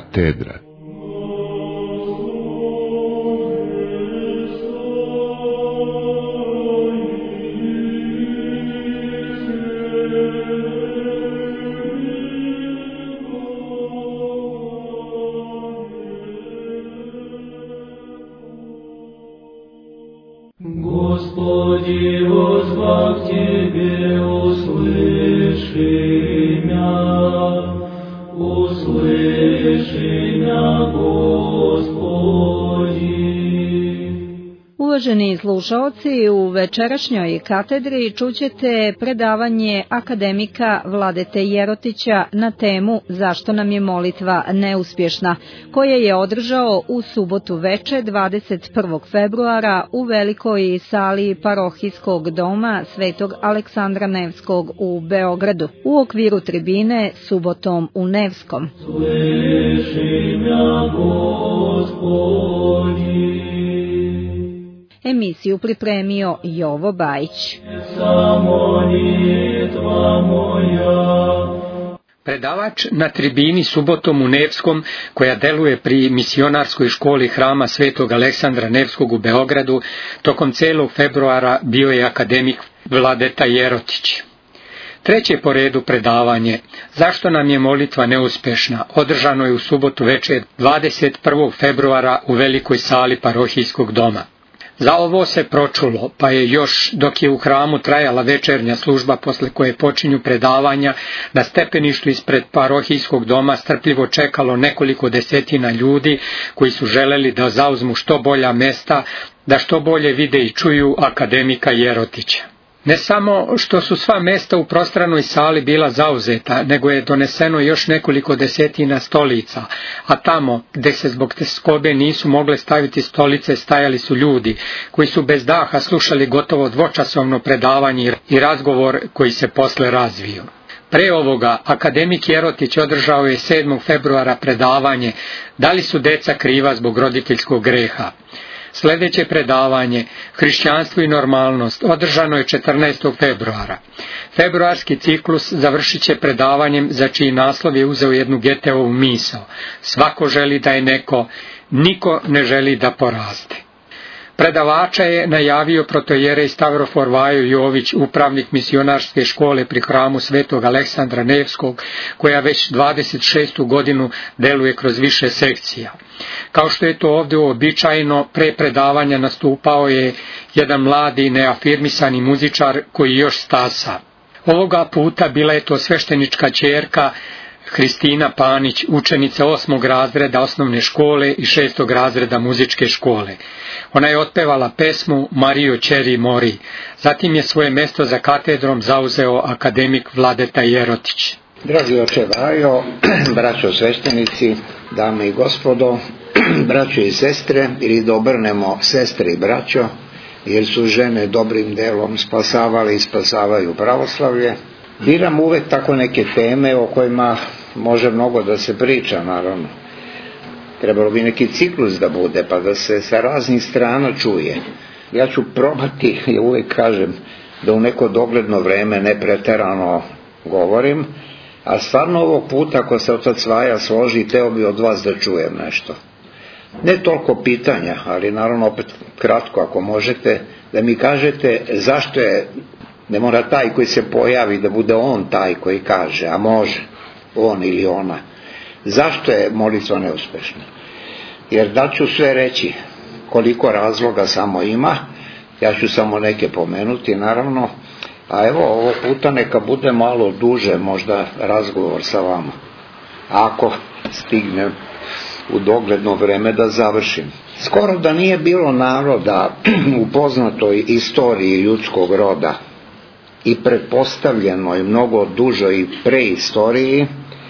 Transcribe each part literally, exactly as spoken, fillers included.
katedra. Господи, воззвав Тебе, услыши меня, услыши меня, Господи. Uvaženi slušaoci, u večerašnjoj katedri čućete predavanje akademika Vladete Jerotića na temu Zašto nam je molitva neuspješna, koje je održao u subotu veče dvadeset prvog februara u velikoj sali parohijskog doma Svetog Aleksandra Nevskog u Beogradu, u okviru tribine Subotom u Nevskom. Sluši me, Gospodi. Emisiju pripremio Jovo Bajić. Predavač na tribini Subotom u Nevskom, koja deluje pri misionarskoj školi hrama Svetog Aleksandra Nevskog u Beogradu, tokom celog februara bio je akademik Vladeta Jerotić. Treće po redu predavanje, Zašto nam je molitva neuspešna, održano je u subotu večer dvadeset prvog februara u velikoj sali parohijskog doma. Za ovo se pročulo, pa je još, dok je u hramu trajala večernja služba posle koje počinju predavanja, na stepeništu ispred parohijskog doma strpljivo čekalo nekoliko desetina ljudi koji su želeli da zauzmu što bolja mesta, da što bolje vide i čuju akademika Jerotića. Ne samo što su sva mesta u prostranoj sali bila zauzeta, nego je doneseno još nekoliko desetina stolica, a tamo gde se zbog teskobe nisu mogle staviti stolice stajali su ljudi koji su bez daha slušali gotovo dvočasovno predavanje i razgovor koji se posle razvio. Pre ovoga, akademik Jerotić održao je sedmog februara predavanje Da li su deca kriva zbog roditeljskog greha. Sljedeće predavanje, Hrišćanstvo i normalnost, održano je četrnaestog februara. Februarski ciklus završit će predavanjem za čiji naslov je uzeo jednu Geteovu misao. Svako želi da je neko, niko ne želi da poraste. Predavača je najavio protojerej Stavrofor Vajo Jović, upravnik misionarske škole pri hramu Svetog Aleksandra Nevskog, koja već dvadeset šestu godinu deluje kroz više sekcija. Kao što je to ovdje uobičajeno, pre predavanja nastupao je jedan mladi neafirmisani muzičar koji još stasa. Ovoga puta bila je to sveštenička ćerka Hristina Panić, učenica osmog razreda osnovne škole i šestog razreda muzičke škole. Ona je otpevala pesmu Mario Ćeri Mori. Zatim je svoje mesto za katedrom zauzeo akademik Vladeta Jerotić. Dragi oče Vajo, braćo sveštenici, dame i gospodo, braćo i sestre, ili da obrnemo sestre i braćo, jer su žene dobrim delom spasavale i spasavaju pravoslavlje. Biram uvek tako neke teme o kojima može mnogo da se priča, naravno. Trebalo bi neki ciklus da bude, pa da se sa raznih strana čuje. Ja ću probati, ja uvek kažem, da u neko dogledno vreme ne preterano govorim, a stvarno ovog puta, ako se otac Vaja složi, teo bi od vas da čujem nešto. Ne toliko pitanja, ali naravno opet kratko ako možete, da mi kažete zašto je, ne mora taj koji se pojavi da bude on taj koji kaže, a može, on ili ona. Zašto je molitva neuspešna? Jer da ću sve reći, koliko razloga samo ima, ja ću samo neke pomenuti naravno, a evo ovo puta neka bude malo duže možda razgovor sa vama, ako stignem u dogledno vreme da završim. Skoro da nije bilo naroda u poznatoj istoriji ljudskog roda i pretpostavljenoj mnogo dužoj preistoriji,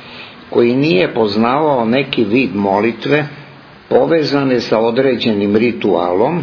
koji nije poznavao neki vid molitve povezane sa određenim ritualom,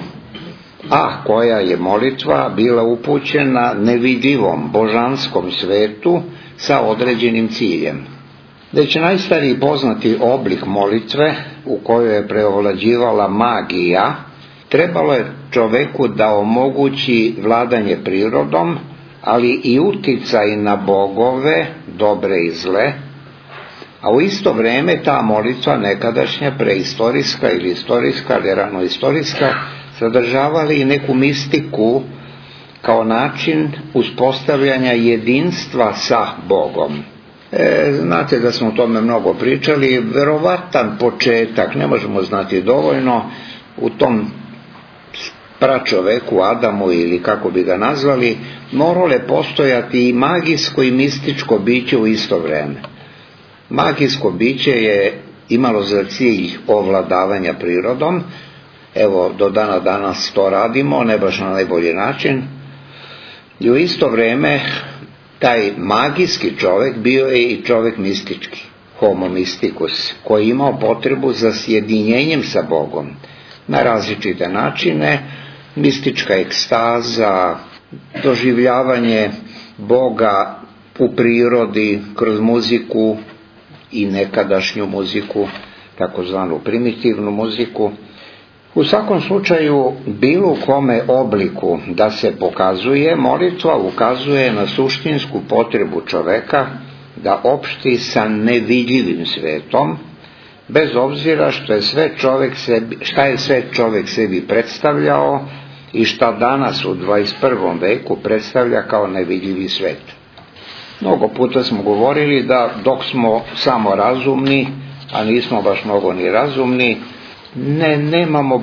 a koja je molitva bila upućena nevidljivom božanskom svetu sa određenim ciljem. Već najstariji poznati oblik molitve, u kojoj je preovlađivala magija, trebalo je čoveku da omogući vladanje prirodom, ali i uticaj na bogove, dobre i zle, A u isto vreme ta molitva nekadašnja, preistorijska ili istorijska, ali ranoistorijska, sadržavali i neku mistiku kao način uspostavljanja jedinstva sa Bogom. E, znate da smo o tome mnogo pričali, verovatan početak, ne možemo znati dovoljno, u tom pračoveku Adamu ili kako bi ga nazvali, moralo je postojati i magijsko i mističko biće u isto vreme. Magijsko biće je imalo za cilj ovladavanja prirodom, evo do dana danas to radimo, ne baš na najbolji način, i u isto vreme taj magijski čovjek bio je i čovjek mistički, homo mysticus, koji je imao potrebu za sjedinjenjem sa Bogom na različite načine, mistička ekstaza, doživljavanje Boga u prirodi kroz muziku i nekadašnju muziku, takozvanu primitivnu muziku. U svakom slučaju, bilo u kome obliku da se pokazuje, molitva ukazuje na suštinsku potrebu čoveka da opšti sa nevidljivim svetom, bez obzira što je sve čovek sebi, šta je sve čovek sebi predstavljao i šta danas u dvadeset prvom veku predstavlja kao nevidljivi svet. Mnogo puta smo govorili da dok smo samo razumni, a nismo baš mnogo ni razumni, ne, nemamo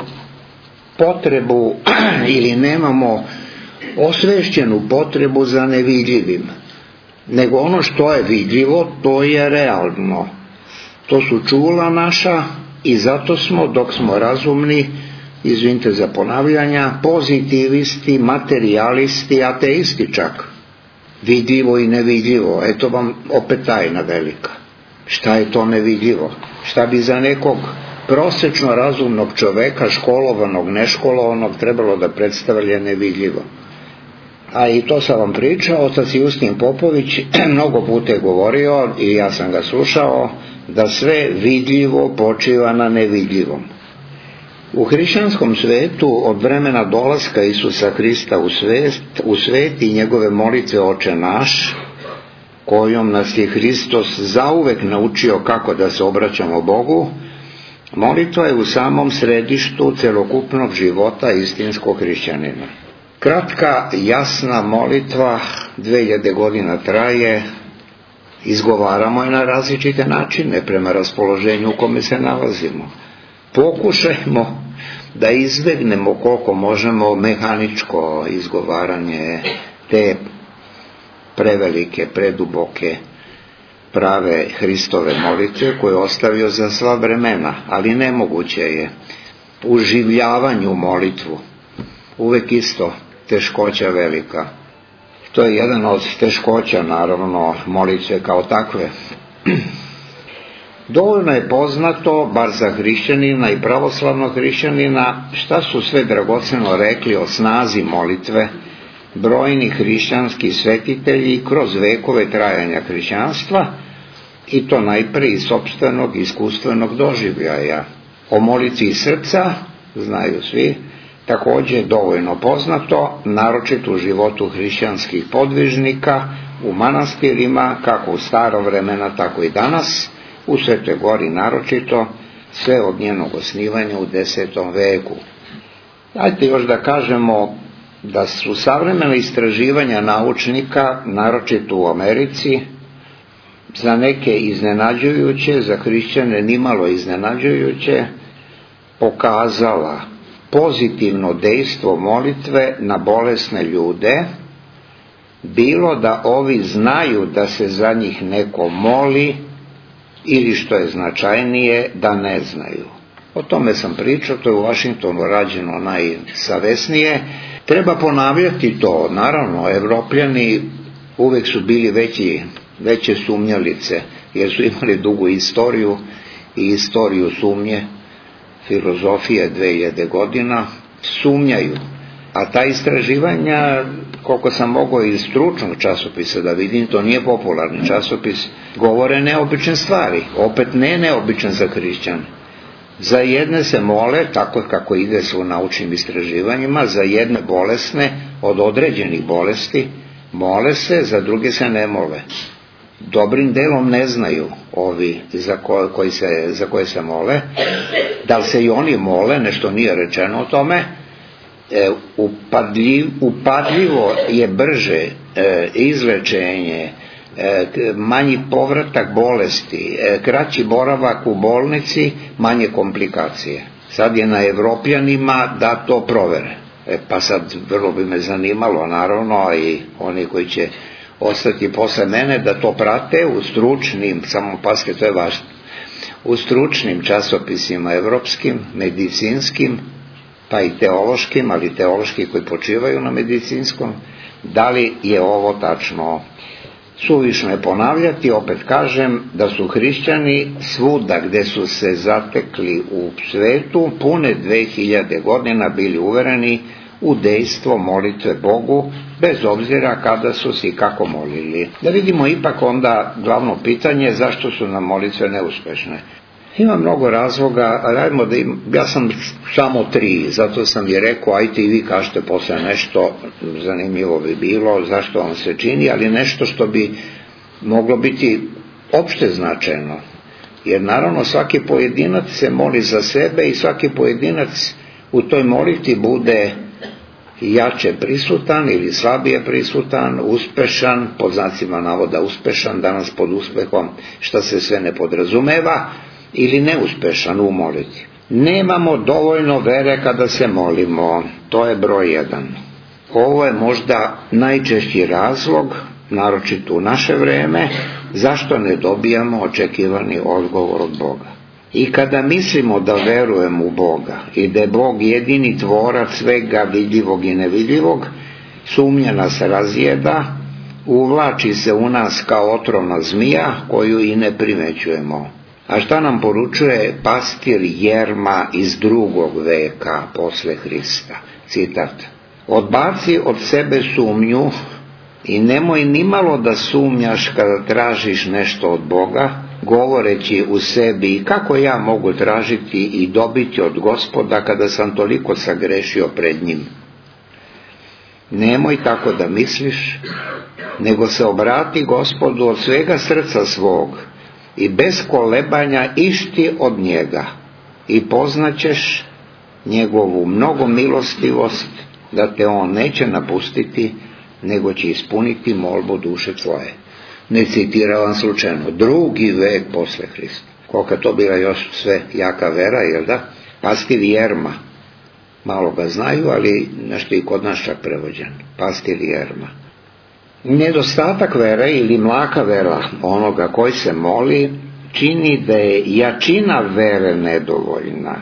potrebu ili nemamo osvešćenu potrebu za nevidljivim, nego ono što je vidljivo, to je realno. To su čula naša i zato smo, dok smo razumni, izvinite za ponavljanja, pozitivisti, materijalisti, ateisti čak. Vidljivo i nevidljivo, eto vam opet tajna velika. Šta je to nevidljivo? Šta bi za nekog prosečno razumnog čoveka, školovanog, neškolovanog, trebalo da predstavlja nevidljivo? A i to sam vam pričao, otac Justin Popović mnogo puta je govorio i ja sam ga slušao, da sve vidljivo počiva na nevidljivom. U hrišćanskom svetu od vremena dolaska Isusa Hrista u svet, u svet i njegove molitve Oče naš, kojom nas je Hristos zauvek naučio kako da se obraćamo Bogu, molitva je u samom središtu celokupnog života istinskog hrišćanina. Kratka, jasna molitva, dve hiljade godina traje, izgovaramo je na različite načine prema raspoloženju u kome se nalazimo. Pokušajmo da izbegnemo koliko možemo mehaničko izgovaranje te prevelike, preduboke, prave Hristove molitve koje je ostavio za sva vremena, ali nemoguće je uživljavanju molitvu. Uvek isto teškoća velika. To je jedan od teškoća, naravno, molitve kao takve. Dovoljno je poznato, bar za hrišćanina i pravoslavnog hrišćanina, šta su sve dragoceno rekli o snazi molitve brojni hrišćanski svetitelji kroz vekove trajanja hrišćanstva, i to najpre iz sopstvenog iskustvenog doživljaja. O molitvi srca znaju svi, također dovoljno poznato, naročito u životu hrišćanskih podvižnika, u manastirima, kako u staro vremena, tako i danas, u Svetoj Gori naročito, sve od njenog osnivanja u desetom veku. Dajte još da kažemo da su savremena istraživanja naučnika, naročito u Americi, za neke iznenađujuće, za hrišćane nimalo iznenađujuće, pokazala pozitivno dejstvo molitve na bolesne ljude, bilo da ovi znaju da se za njih neko moli ili, što je značajnije, da ne znaju. O tome sam pričao, to je u Vašingtonu rađeno najsavesnije. Treba ponavljati to, naravno, Evropljani uvek su bili veći, veće sumnjalice, jer su imali dugu istoriju i istoriju sumnje, filozofije dve hiljade godina, sumnjaju. A ta istraživanja, koliko sam mogao iz stručnog časopisa da vidim, to nije popularni časopis, govore neobične stvari, opet ne neobičan za hrišćane. Za jedne se mole, tako kako ide se u naučnim istraživanjima, za jedne bolesne od određenih bolesti mole se, za druge se ne mole. dobrim delom ne znaju ovi za koje, koji se, za koje se mole, da li se i oni mole, nešto nije rečeno o tome. E, upadljiv, upadljivo je brže e, izlečenje, e, manji povratak bolesti, e, kraći boravak u bolnici, manje komplikacije. Sad je na Evropljanima da to provere. E, pa sad vrlo bi me zanimalo, naravno, i oni koji će ostati posle mene, da to prate u stručnim, samo paske, to je važno, u stručnim časopisima evropskim, medicinskim, pa i teološkim, ali teološki koji počivaju na medicinskom, da li je ovo tačno. Suvišno je ponavljati, opet kažem, da su hrišćani svuda gde su se zatekli u svetu pune dve hiljade godina bili uvereni u dejstvo molitve Bogu, bez obzira kada su se i kako molili. Da vidimo ipak onda glavno pitanje, zašto su nam molitve neuspešne. Ima mnogo razloga, radimo da im, ja sam samo tri, zato sam je rekao, ajte i vi kažete posle nešto, zanimljivo bi bilo, zašto vam se čini, ali nešto što bi moglo biti opšte značajno. Jer naravno svaki pojedinac se moli za sebe i svaki pojedinac u toj molitvi bude jače prisutan ili slabije prisutan, uspešan, pod znacima navoda uspešan, danas pod uspehom šta se sve ne podrazumeva, ili neuspešan u molitvi. Nemamo dovoljno vere kada se molimo, to je broj jedan. Ovo je možda najčešći razlog, naročito u naše vreme, zašto ne dobijamo očekivani odgovor od Boga. I kada mislimo da verujemo u Boga i da je Bog jedini tvorac svega vidljivog i nevidljivog, sumnja nas razjeda, uvlači se u nas kao otrovna zmija koju i ne primećujemo. A šta nam poručuje pastir Jerma iz drugog veka posle Hrista? Citat: odbaci od sebe sumnju i nemoj nimalo da sumnjaš kada tražiš nešto od Boga, govoreći u sebi kako ja mogu tražiti i dobiti od Gospoda kada sam toliko sagrešio pred njim. Nemoj tako da misliš, nego se obrati Gospodu od svega srca svog i bez kolebanja išti od njega i poznaćeš njegovu mnogo milostivost, da te on neće napustiti, nego će ispuniti molbu duše tvoje. Ne citiravam slučajno, drugi vek posle Hrista. Kolika to bila još sve jaka vera, jel da? Pastir Jerma, malo ga znaju, ali nešto i kod nas čak prevođen. Pastir Jerma. Nedostatak vere ili mlaka vera onoga koji se moli čini da je jačina vere nedovoljna.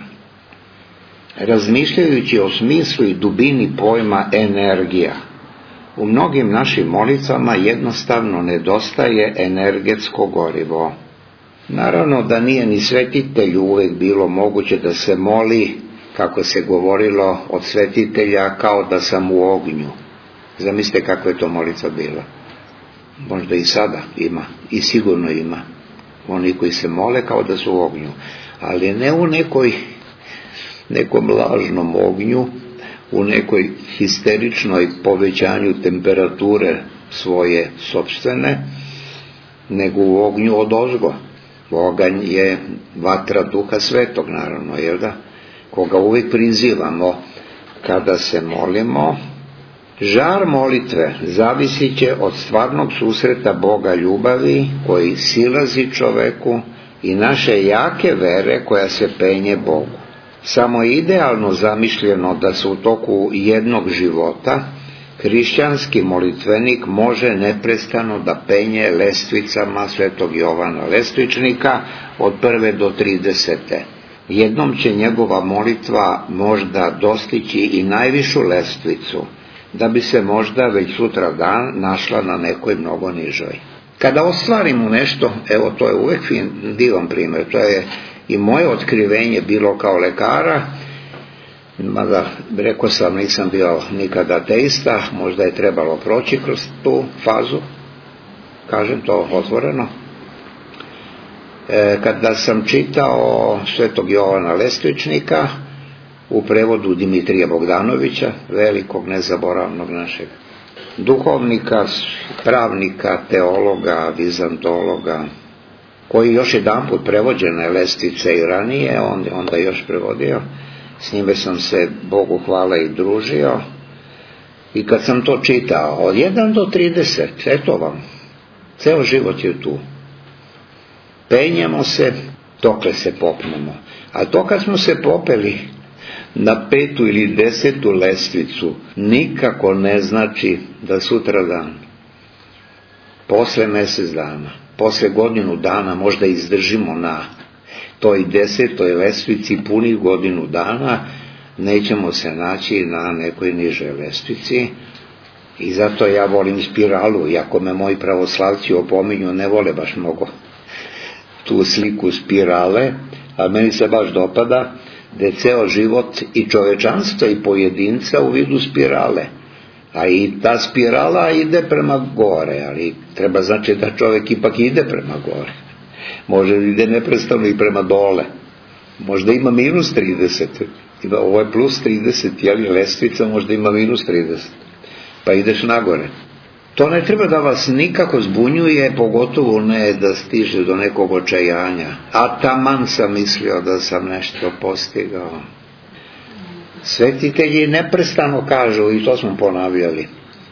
Razmišljajući o smislu i dubini pojma energija, u mnogim našim molicama jednostavno nedostaje energetsko gorivo. Naravno da nije ni svetitelju uvek bilo moguće da se moli, kako se govorilo od svetitelja, kao da sam u ognju. Zamislite kako je to molica bila. Možda i sada ima, i sigurno ima. Oni koji se mole kao da su u ognju, ali ne u nekoj, nekom lažnom ognju, u nekoj histeričnoj povećanju temperature svoje sopstvene, nego u ognju odozgo. Oganj je vatra Duha Svetog, naravno, jel da? Koga uvijek prizivamo kada se molimo. Žar molitve zavisit će od stvarnog susreta Boga ljubavi koji silazi čoveku i naše jake vere koja se penje Bogu. Samo je idealno zamišljeno da se u toku jednog života hrišćanski molitvenik može neprestano da penje lestvicama svetog Jovana Lestvičnika od prve do tridesete. Jednom će njegova molitva možda dostići i najvišu lestvicu, da bi se možda već sutra dan našla na nekoj mnogo nižoj. Kada ostvarimo nešto, evo to je uvek fin, divan primjer, to je i moje otkrivenje bilo kao lekara, mada rekao sam nisam bio nikada ateista, možda je trebalo proći kroz tu fazu, kažem to otvoreno. E, kada sam čitao svetog Jovana Lestvičnika u prevodu Dimitrija Bogdanovića, velikog nezaboravnog našeg duhovnika, pravnika, teologa, vizantologa, koji još jedan put prevođene lestvice i ranije, on, onda još prevodio. S njime sam se, Bogu hvala, i družio. I kad sam to čitao, od jedan do trideset, eto vam, ceo život je tu. Penjemo se, dokle se popnemo. A to kad smo se popeli na petu ili desetu lestvicu, nikako ne znači da sutra dan, posle mjesec dana, posle godinu dana možda izdržimo na toj desetoj lestvici punih godinu dana, nećemo se naći na nekoj nižoj lestvici. I zato ja volim spiralu, iako me moji pravoslavci opominju, ne vole baš mnogo tu sliku spirale, a meni se baš dopada da je ceo život i čovečanstva i pojedinca u vidu spirale. A i ta spirala ide prema gore, ali treba znači da čovjek ipak ide prema gore. Može ide neprestano i prema dole. Možda ima minus trideset, ima, ovo je plus trideset, jeli lestvica možda ima minus trideset, pa ideš nagore. To ne treba da vas nikako zbunjuje, pogotovo ne da stiže do nekog očajanja. A taman sam mislio da sam nešto postigao. Svetitelji neprestano kažu, i to smo ponavljali,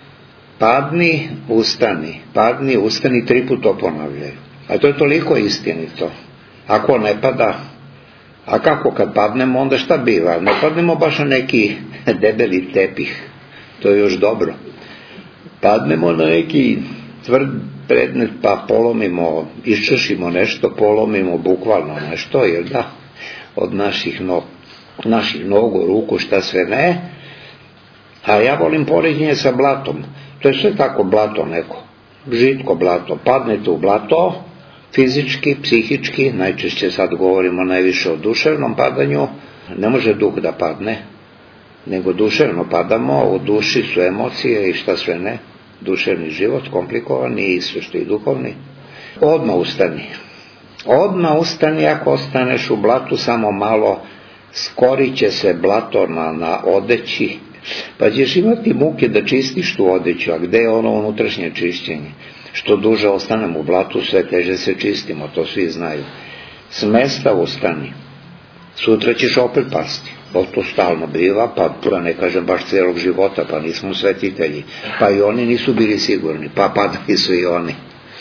padni, ustani, padni, ustani, tri put to ponavljaju. A to je toliko istinito. Ako ne pada, a kako kad padnemo, onda šta biva? Ne padnemo baš na neki debeli tepih, to je još dobro. Padnemo na neki tvrd predmet, pa polomimo, iščešimo nešto, polomimo bukvalno nešto, jer da, od naših, no, naših nogu, ruku, šta sve ne. A ja volim poređenje sa blatom. To je sve tako blato neko, žitko blato. Padnete u blato, fizički, psihički, najčešće sad govorimo najviše o duševnom padanju, ne može duh da padne, nego duševno padamo, u duši su emocije i šta sve ne, duševni život, komplikovani i isto što i duhovni. Odmah ustani. Odmah ustani, ako ostaneš u blatu samo malo, skorit će se blato na, na odeći, pa ćeš imati muke da čistiš tu odeću, a gde je ono unutrašnje čišćenje? Što duže ostanemo u blatu, sve teže se čistimo, to svi znaju. S mesta ustani. Sutra ćeš opet pasti. Bo to stalno biva, pa da ne kažem baš cijelog života, pa nismo svetitelji. Pa i oni nisu bili sigurni, pa padali su i oni.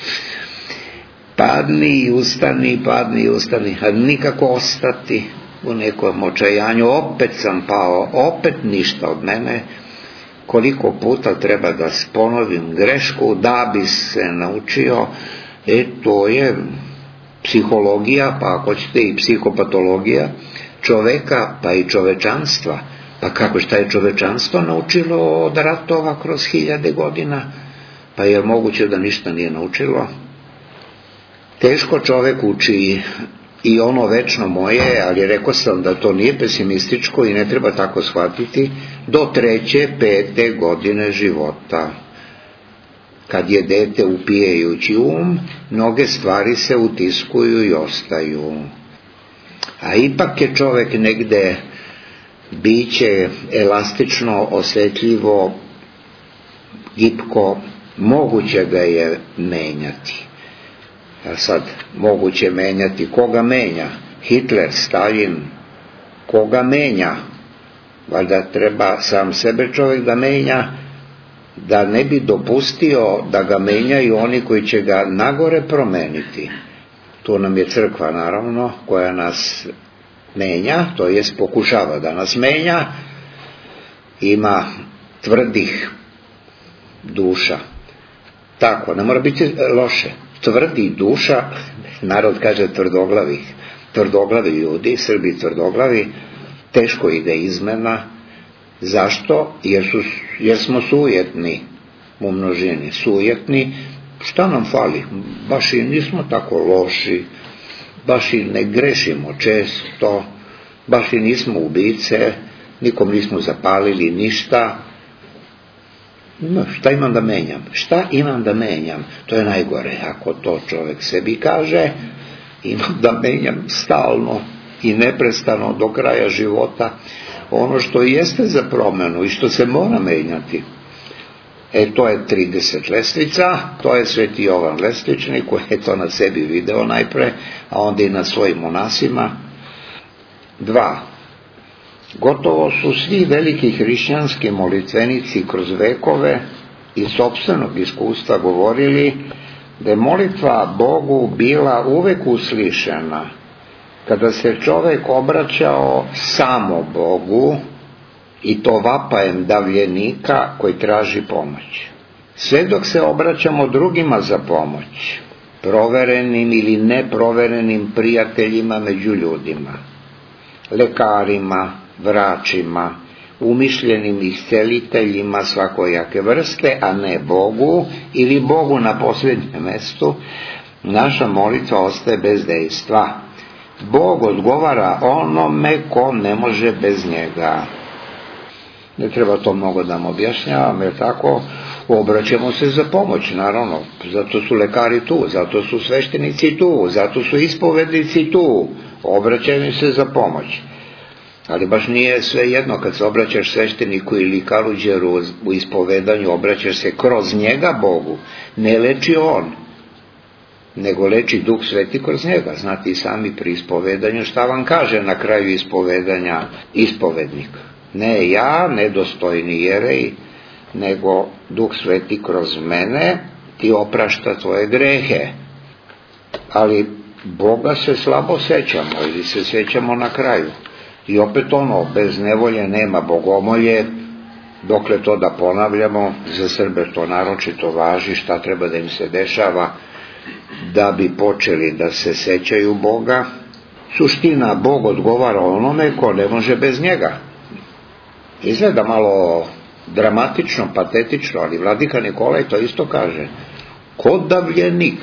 Padni i ustani, padni i ustani, a nikako ostati u nekom očajanju. Opet sam pao, opet ništa od mene. Koliko puta treba da ponovim grešku da bi se naučio, e to je psihologija, pa ako ćete i psihopatologija čoveka, pa i čovečanstva. Pa kako, šta je čovečanstvo naučilo od ratova kroz hiljade godina? Pa je moguće da ništa nije naučilo? Teško čovek uči i ono večno moje, ali rekao sam da to nije pesimističko i ne treba tako shvatiti, do treće, pete godine života. Kad je dete upijajući um, mnoge stvari se utiskuju i ostaju. A ipak je čovek negde biće elastično, osjetljivo, gipko, moguće ga je menjati. A sad, moguće menjati, koga menja? Hitler, Stalin, koga menja? Valjda treba sam sebe čovjek da menja, da ne bi dopustio da ga menjaju oni koji će ga nagore promeniti. Tu nam je crkva, naravno, koja nas menja, to jest pokušava da nas menja. Ima tvrdih duša. Tako, ne mora biti loše. Tvrdi duša, narod kaže tvrdoglavih, tvrdoglavi ljudi, Srbi tvrdoglavi, teško ide izmena. Zašto? Jer, su, jer smo sujetni u množini, sujetni. Šta nam fali? Baš i nismo tako loši, baš i ne grešimo često, baš i nismo ubice, nikom nismo zapalili ništa. No, šta imam da menjam? Šta imam da menjam? To je najgore. Ako to čovjek sebi kaže, imam da menjam stalno i neprestano do kraja života ono što jeste za promjenu i što se mora menjati. E, to je trideset lestvica, to je Sveti Jovan Lestvičnik koji je to na sebi video najpre, a onda i na svojim monasima. Dva. Gotovo su svi veliki hrišćanski molitvenici kroz vekove iz sopstvenog iskustva govorili da je molitva Bogu bila uvek uslišena kada se čovek obraćao samo Bogu, i to vapajem davljenika koji traži pomoć. Sve dok se obraćamo drugima za pomoć, proverenim ili neproverenim prijateljima među ljudima, lekarima, vračima, umišljenim isceliteljima svakojake vrste, a ne Bogu ili Bogu na posljednjem mestu, naša molitva ostaje bez dejstva. Bog odgovara onome ko ne može bez njega. Ne treba to mnogo da vam objašnjavam, jer tako obraćamo se za pomoć, naravno. Zato su lekari tu, zato su sveštenici tu, zato su ispovednici tu. Obraćaju se za pomoć. Ali baš nije sve jedno kad se obraćaš svešteniku ili kaluđeru u ispovedanju, obraćaš se kroz njega Bogu. Ne leči on, nego leči Duh Sveti kroz njega. Znate i sami pri ispovedanju šta vam kaže na kraju ispovedanja ispovednik. Ne ja, nedostojni jerej, nego Duh Sveti kroz mene ti oprašta tvoje grehe. Ali Boga se slabo sećamo ili se sećamo na kraju. I opet ono, bez nevolje nema bogomolje, dokle to da ponavljamo, za Srbe to naročito važi, šta treba da im se dešava da bi počeli da se sećaju Boga. Suština, Bog odgovara onome ko ne može bez njega. Izgleda malo dramatično, patetično, ali vladika Nikolaj to isto kaže. Ko davljenik,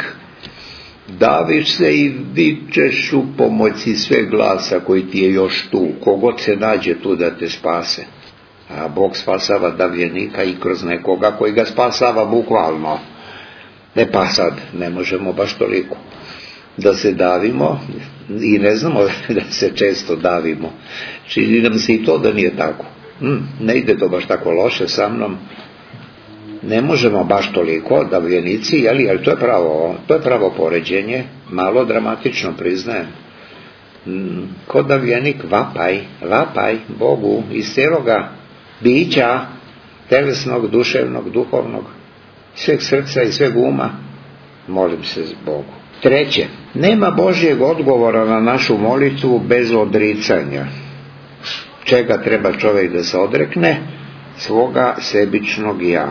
daviš se i vičeš u pomoći sve glasa koji ti je još tu, kogod se nađe tu da te spase. A Bog spasava davljenika i kroz nekoga koji ga spasava bukvalno. Ne, pa sad, ne možemo baš toliko da se davimo i ne znamo da se često davimo. Čini nam se i to da nije tako. Hmm, ne ide to baš tako loše sa mnom. Ne možemo baš toliko davljenici, ali, ali to je pravo, to je pravo poređenje, malo dramatično priznajem. Hmm, ko davljenik vapaj, vapaj Bogu iz cijeloga bića, telesnog, duševnog, duhovnog, sveg srca i sveg uma, molim se Bogu. Treće, nema Božjeg odgovora na našu molitvu bez odricanja. Čega treba čovjek da se odrekne? Svoga sebičnog ja.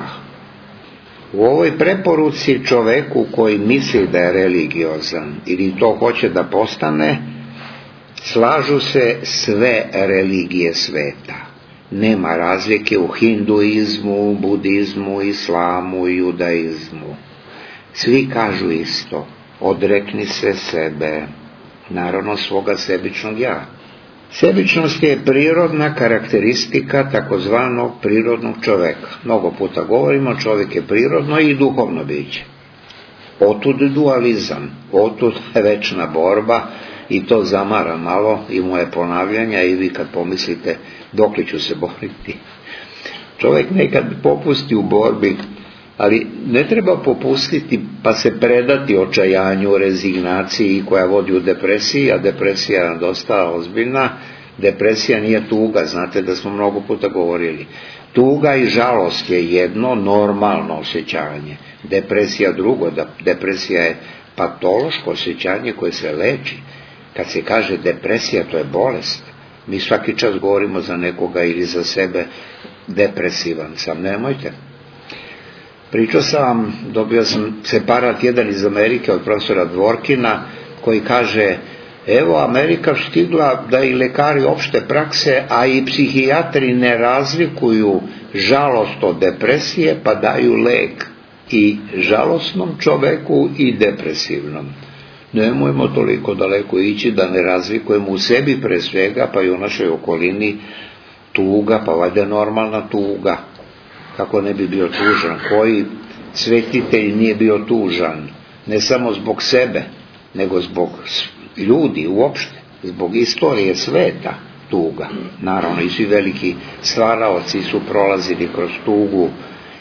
U ovoj preporuci čoveku koji misli da je religiozan ili to hoće da postane, slažu se sve religije sveta. Nema razlike u hinduizmu, budizmu, islamu i judaizmu. Svi kažu isto, odrekni se sebe, naravno svoga sebičnog ja. Sebičnost je prirodna karakteristika takozvanog prirodnog čoveka. Mnogo puta govorimo, čovjek je prirodno i duhovno biće. Otud dualizam, otud večna borba i to zamara malo i moje ponavljanja i vi kad pomislite dok li ću se boriti. Čovjek nekad popusti u borbi, ali ne treba popustiti pa se predati očajanju, rezignaciji koja vodi u depresiji, a depresija je dosta ozbiljna. Depresija nije tuga, znate da smo mnogo puta govorili. Tuga i žalost je jedno normalno osjećanje. Depresija drugo, depresija je patološko osjećanje koje se leči. Kad se kaže depresija, to je bolest. Mi svaki čas govorimo za nekoga ili za sebe, depresivan sam, nemojte. Pričao sam vam, dobio sam separat jedan iz Amerike od profesora Dvorkina koji kaže, evo Amerika stigla da i lekari opšte prakse, a i psihijatri ne razlikuju žalost od depresije, pa daju lek i žalosnom čoveku i depresivnom. Nemojmo toliko daleko ići da ne razlikujemo u sebi pre svega, pa i u našoj okolini tuga, pa valjda normalna tuga. Kako ne bi bio tužan? Koji svetitelj nije bio tužan? Ne samo zbog sebe, nego zbog ljudi uopšte, zbog istorije sveta tuga. Naravno i svi veliki stvaraoci su prolazili kroz tugu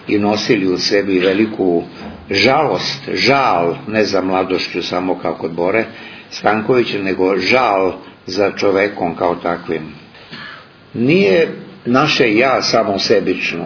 i nosili u sebi veliku žalost, žal, ne za mladošću samo kao kod Bore Stankovića, nego žal za čovekom kao takvim. Nije naše ja samo sebično.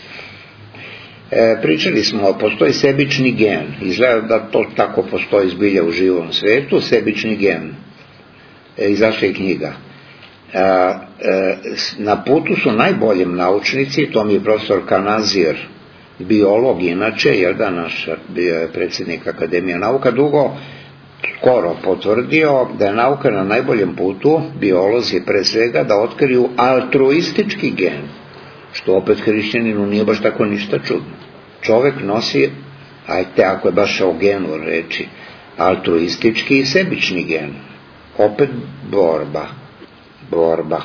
E, pričali smo, postoji sebični gen, izgleda da to tako postoji zbilja u živom svetu, sebični gen, e, izašla je knjiga. E, e, na putu su najboljim naučnici, to mi je profesor Kanazir, biolog inače, jer da naš bio je predsjednik Akademije nauka, dugo skoro potvrdio da je nauka na najboljem putu, biolozi pre svega, da otkriju altruistički gen, što opet hrišćaninu nije baš tako ništa čudno. Čovek nosi, ajte ako je baš o genu reči, altruistički i sebični gen. Opet borba, borba.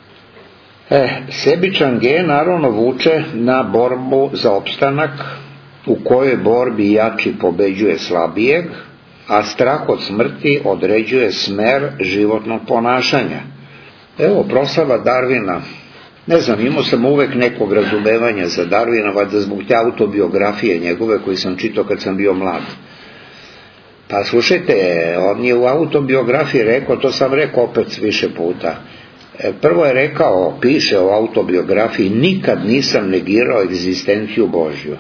E, sebičan gen naravno vuče na borbu za opstanak, u kojoj borbi jači pobeđuje slabijeg, a strah od smrti određuje smer životnog ponašanja. Evo, proslava Darwina. Ne znam, imao sam uvek nekog razumevanja za Darwina, valjda zbog te autobiografije njegove koju sam čitao kad sam bio mlad. Pa slušajte, on je u autobiografiji rekao, to sam rekao opet više puta. Prvo je rekao, piše o autobiografiji, nikad nisam negirao egzistenciju Božju.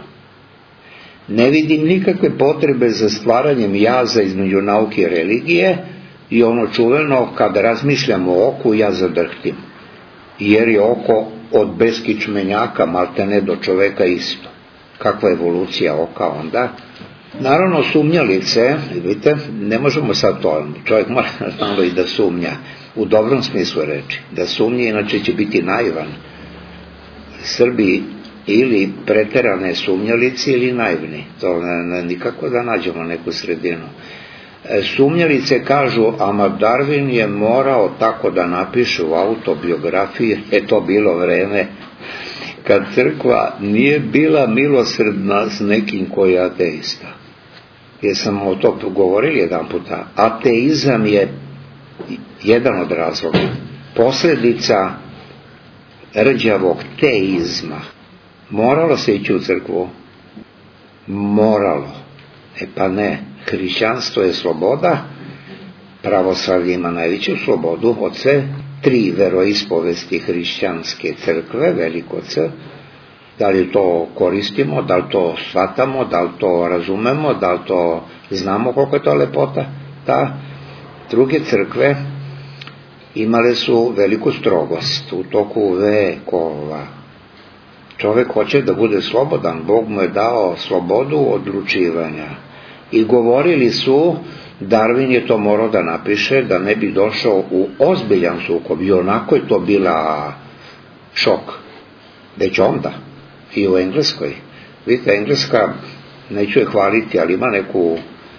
Ne vidim nikakve potrebe za stvaranjem jaza između nauke i religije i ono čuveno, kad razmišljam o oku, ja zadrhtim. Jer je oko od beskičmenjaka maltene do čoveka isto. Kakva evolucija oka onda? Naravno, sumnjalice, vidite, ne možemo sad to, čovjek mora malo i da sumnja, u dobrom smislu reči, da sumnje, inače će biti naivan. Srbi ili preterane sumnjalici ili naivni, to ne, ne, nikako da nađemo neku sredinu. E, sumnjalice kažu, ama Darwin je morao tako da napiše u autobiografiji, je to bilo vreme kad crkva nije bila milosrdna s nekim koji je ateista. Jer sam o to govorili jedan puta. Ateizam je jedan od razloga, posljedica rđavog teizma. Moralo se ići u crkvu? Moralo. E pa ne, hrišćanstvo je sloboda, pravoslavlje ima najveću slobodu od sve tri veroispovesti hrišćanske crkve, veliko C. Da li to koristimo, da li to shvatamo, da li to razumemo, da li to znamo koliko je to lepota. Ta druge crkve imale su veliku strogost u toku vekova. Čovek hoće da bude slobodan, Bog mu je dao slobodu odlučivanja. I govorili su, Darwin je to morao da napiše, da ne bi došao u ozbiljan sukob, i onako je to bila šok. Već onda, i u Engleskoj. Vidite, Engleska, neću je hvaliti, ali ima neku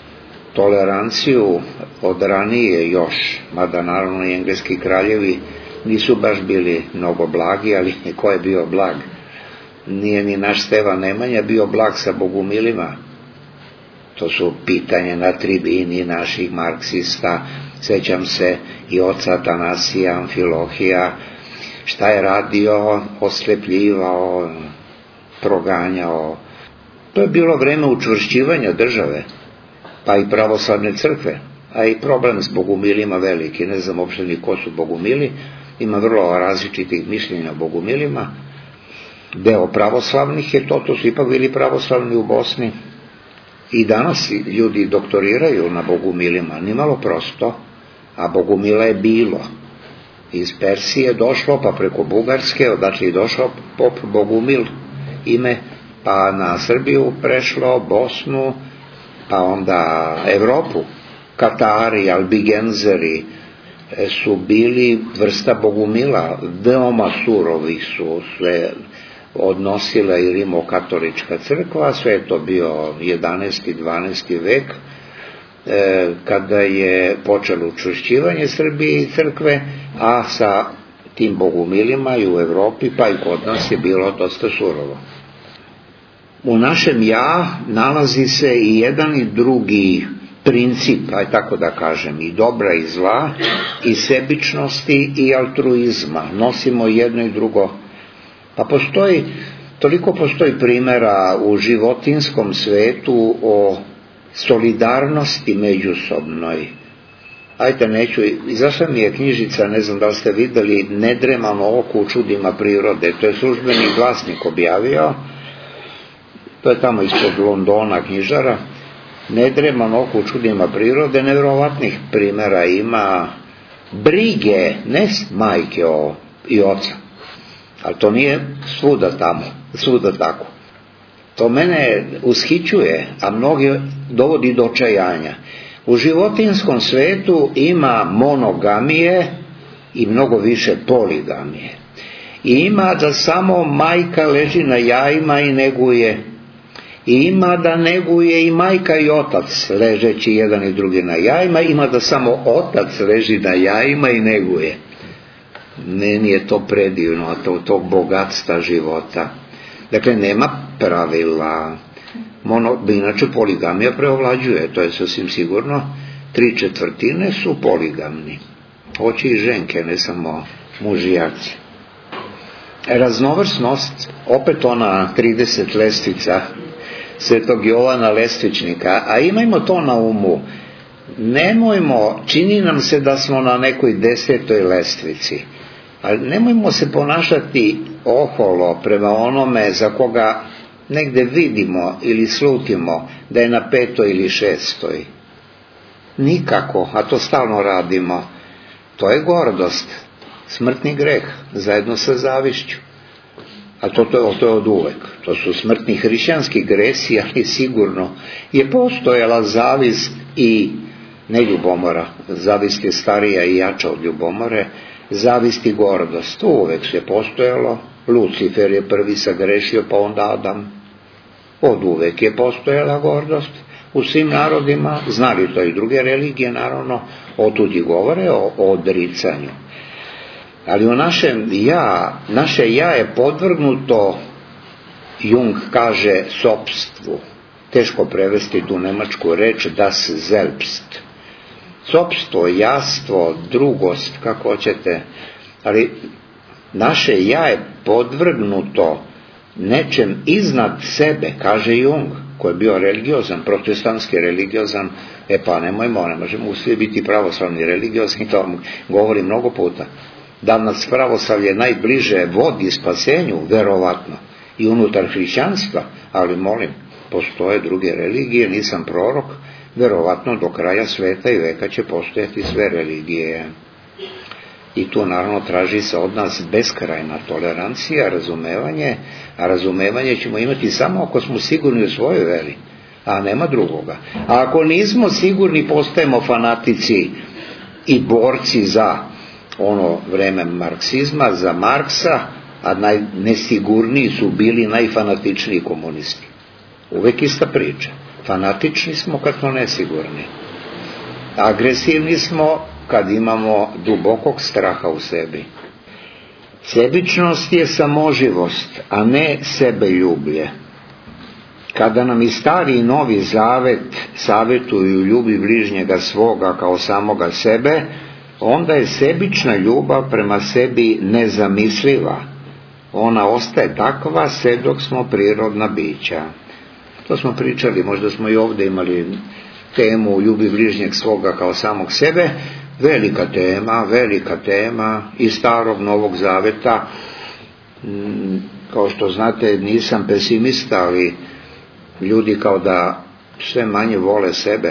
toleranciju od ranije još, mada naravno i engleski kraljevi nisu baš bili mnogo blagi, ali ko je bio blag? Nije ni naš Stevan Nemanja bio blag sa bogumilima. To su pitanje na tribini naših marksista, sećam se i oca Atanasija, Amfilohija, šta je radio, oslepljivao, proganjao. To je bilo vreme učvršćivanja države, pa i pravoslavne crkve, a i problem s bogumilima veliki, ne znam uopšte ni ko su bogumili, ima vrlo različitih mišljenja o bogumilima. Deo pravoslavnih je to, to su ipak bili pravoslavni u Bosni. I danas ljudi doktoriraju na bogumilima, nimalo prosto, a bogumila je bilo. Iz Persije došlo, pa preko Bugarske, odatle je došao pop Bogumil ime, pa na Srbiju prešlo, Bosnu, pa onda Evropu. Katari, Albigenzeri su bili vrsta bogumila, veoma surovi su sve odnosila i rimokatolička crkva, sve je to bio jedanaesti dvanaesti vek, e, kada je počelo učvršćivanje Srbije i crkve, a sa tim bogumilima i u Evropi, pa i kod nas je bilo dosta surovo. U našem ja nalazi se i jedan i drugi princip, aj tako da kažem, i dobra i zla, i sebičnosti i altruizma. Nosimo jedno i drugo. Pa postoji Toliko postoji primjera u životinskom svetu o solidarnosti međusobnoj. Ajte, neću, izašla mi je knjižica, ne znam da li ste vidjeli, Nedremano oko u čudima prirode, to je službeni glasnik objavio, to je tamo ispod Londona knjižara. Nedremano oko u čudima prirode, nevjerovatnih primjera ima brige, ne majke o, i oca, ali to nije svuda tamo, svuda tako. To mene ushićuje, a mnogi dovodi do očajanja. U životinskom svetu ima monogamije i mnogo više poligamije. I ima da samo majka leži na jajima i neguje. I ima da neguje i majka i otac ležeći jedan i drugi na jajima. Ima da samo otac leži na jajima i neguje. Meni je to predivno, to, tog bogatstva života. Dakle, nema pravila. Mono, inače poligamija preovlađuje, to je sasvim sigurno. Tri četvrtine su poligamni. Hoće i ženke, ne samo mužijaci. Raznovrsnost, opet ona trideset lestvica Svetog Jovana Lestvičnika, a imajmo to na umu. Nemojmo, čini nam se da smo na nekoj desetoj lestvici, ali nemojmo se ponašati oholo prema onome za koga negde vidimo ili slutimo da je na petoj ili šestoj. Nikako, a to stalno radimo. To je gordost, smrtni greh, zajedno sa zavišću. A to, to, to je od uvek. To su smrtni hrišćanski gresi, ali sigurno je postojala zavist i ne ljubomora. Zavist je starija i jača od ljubomore. Zavist i gordost, to uvek se postojalo. Lucifer je prvi sagrešio, pa onda Adam. Od uvek je postojala gordost u svim narodima, znali to i druge religije, naravno, otud i govore o odricanju. Ali u našem ja, naše ja je podvrgnuto, Jung kaže, sopstvu. Teško prevesti tu nemačku reč, das selbst. Sopstvo, jastvo, drugost, kako hoćete, ali naše ja je podvrgnuto nečem iznad sebe, kaže Jung, koji je bio religiozan, protestantski religiozan. E pa nemojmo, ne možemo svi biti pravoslavni religiozni, to vam govori mnogo puta. Da nas pravoslavlje najbliže vodi spasenju, verovatno, i unutar hrišćanstva, ali molim, postoje druge religije, nisam prorok, verovatno do kraja sveta i veka će postojati sve religije. I tu naravno traži se od nas beskrajna tolerancija, razumevanje, a razumevanje ćemo imati samo ako smo sigurni u svojoj veri, a nema drugoga. A ako nismo sigurni, postajemo fanatici i borci za ono vreme marksizma, za Marksa, a najnesigurniji su bili najfanatičniji komunisti. Uvek ista priča. Fanatični smo kad smo nesigurni. Agresivni smo kad imamo dubokog straha u sebi. Sebičnost je samoživost, a ne sebeljublje. Kada nam i stari i novi zavet savjetuju ljubi bližnjega svoga kao samoga sebe, onda je sebična ljubav prema sebi nezamisliva. Ona ostaje takva sve dok smo prirodna bića. To smo pričali, možda smo i ovdje imali temu ljubi bližnjeg svoga kao samog sebe. Velika tema, velika tema i starog novog zaveta. Kao što znate, nisam pesimista, ali ljudi kao da sve manje vole sebe.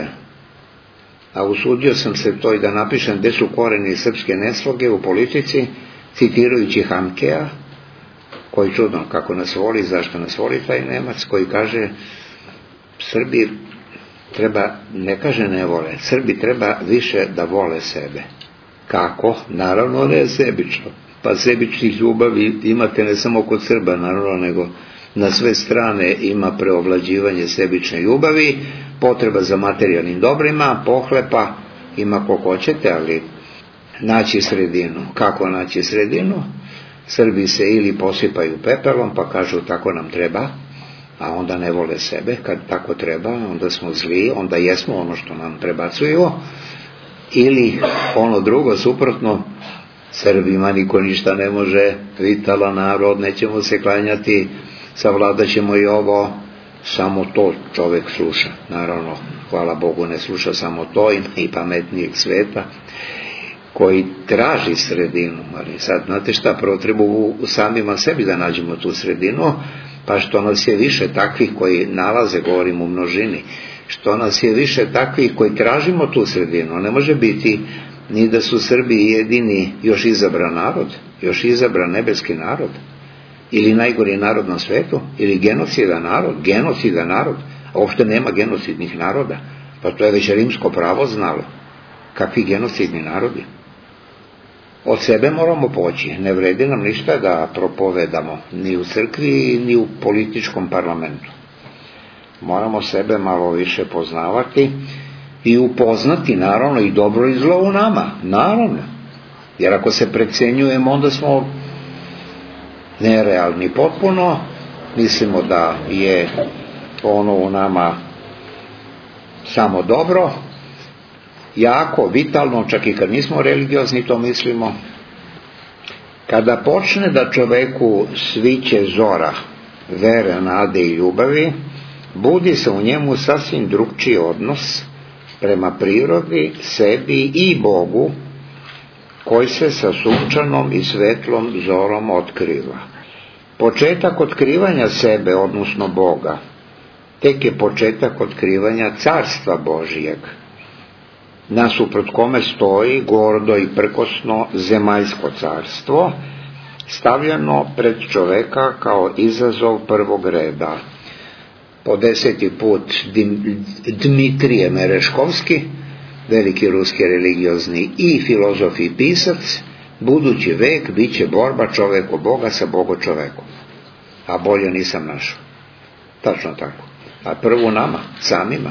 A usudio sam se to i da napišem gde su koreni srpske nesloge u politici, citirajući Hankea, koji čudno kako nas voli, zašto nas voli taj Nemac, koji kaže Srbi treba, ne kaže ne vole, Srbi treba više da vole sebe. Kako? Naravno ne sebično. Pa sebičnih ljubavi imate ne samo kod Srba, naravno, nego na sve strane ima preovlađivanje sebične ljubavi, potreba za materijalnim dobrima, pohlepa, ima koliko hoćete, ali naći sredinu. Kako naći sredinu? Srbi se ili posipaju pepelom, pa kažu tako nam treba, a onda ne vole sebe. Kad tako treba, onda smo zli, onda jesmo ono što nam prebacuju, ili ono drugo, suprotno, Srbima niko ništa ne može, vitalan narod, nećemo se klanjati savladat ćemo i ovo, samo to čovek sluša. Naravno, hvala Bogu, ne sluša samo to, ima i pametnijeg sveta koji traži sredinu, ali sad, znate šta, prvo treba u samima sebi da nađemo tu sredinu, pa što nas je više takvih koji nalaze, govorim u množini, što nas je više takvih koji tražimo tu sredinu. Ne može biti ni da su Srbi jedini još izabran narod, još izabran nebeski narod, ili najgori narod na svetu, ili genocidan narod, genocidan narod, a uopšte nema genocidnih naroda, pa to je već rimsko pravo znalo. Kakvi genocidni narodi? Od sebe moramo poći, ne vredi nam ništa da propovedamo, ni u crkvi, ni u političkom parlamentu. Moramo sebe malo više poznavati i upoznati, naravno, i dobro i zlo u nama, naravno. Jer ako se precenjujemo, onda smo nerealni potpuno, mislimo da je ono u nama samo dobro, jako, vitalno, čak i kad nismo religiozni to mislimo. Kada počne da čoveku sviće zora vere, nade i ljubavi, budi se u njemu sasvim drugčiji odnos prema prirodi, sebi i Bogu, koji se sa sunčanom i svetlom zorom otkriva. Početak otkrivanja sebe, odnosno Boga, tek je početak otkrivanja Carstva Božijeg, nasuprot kome stoji gordo i prkosno zemaljsko carstvo, stavljeno pred čoveka kao izazov prvog reda. Po deseti put Dmitrije Mereškovski, veliki ruski religiozni i filozof i pisac, budući vek bit će borba čoveko Boga sa Bogo čovekom. A bolje nisam našao. Tačno tako. A prvo nama, samima.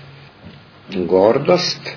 Gordost,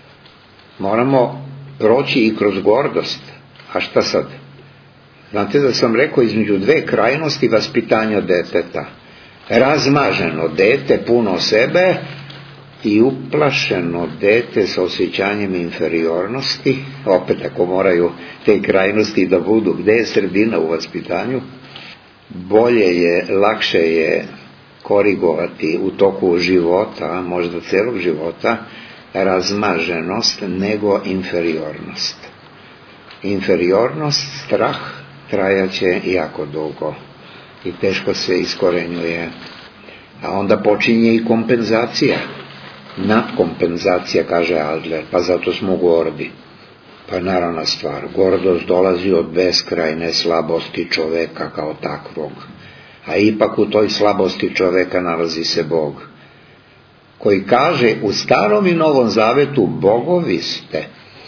moramo proći i kroz gordost. A šta sad? Znate da sam rekao između dve krajnosti vaspitanja deteta. Razmaženo dete puno sebe i uplašeno dete sa osjećanjem inferiornosti. Opet ako moraju te krajnosti da budu, gde je sredina u vaspitanju? Bolje je, lakše je korigovati u toku života, možda celog života, razmaženost nego inferiornost. Inferiornost, strah, trajaće jako dugo i teško se iskorenjuje. A onda počinje i kompenzacija. Nadkompenzacija, kaže Adler, pa zato smo gordi. Pa naravna stvar, gordost dolazi od beskrajne slabosti čoveka kao takvog. A ipak u toj slabosti čoveka nalazi se Bog, koji kaže u Starom i Novom Zavetu bogovi ste.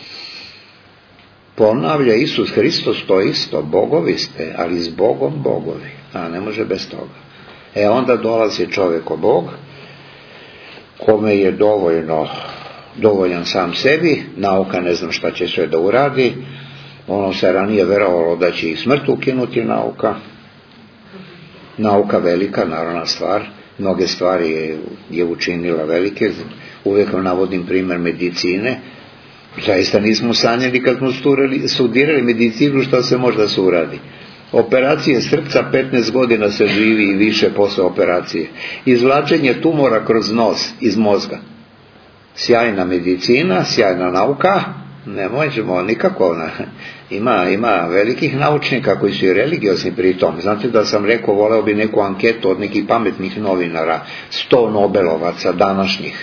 Ponavlja Isus Hristos to isto, bogovi ste, ali s Bogom bogovi, a ne može bez toga. E onda dolazi čoveko Bog, kome je dovoljno, dovoljan sam sebi, nauka ne znam šta će sve da uradi, ono se ranije verovalo da će i smrt ukinuti nauka, nauka velika, naravna stvar, mnoge stvari je, je učinila velike, uvijek vam navodim primer medicine, zaista nismo sanjali kad smo studirali, studirali medicinu šta se možda se uradi. Operacije srca petnaest godina se živi i više posle operacije. Izvlačenje tumora kroz nos iz mozga. Sjajna medicina, sjajna nauka, ne možemo nikako. Ima, ima velikih naučnika koji su i religiozni pri tom. Znate da sam rekao, voleo bi neku anketu od nekih pametnih novinara, sto Nobelovaca današnjih.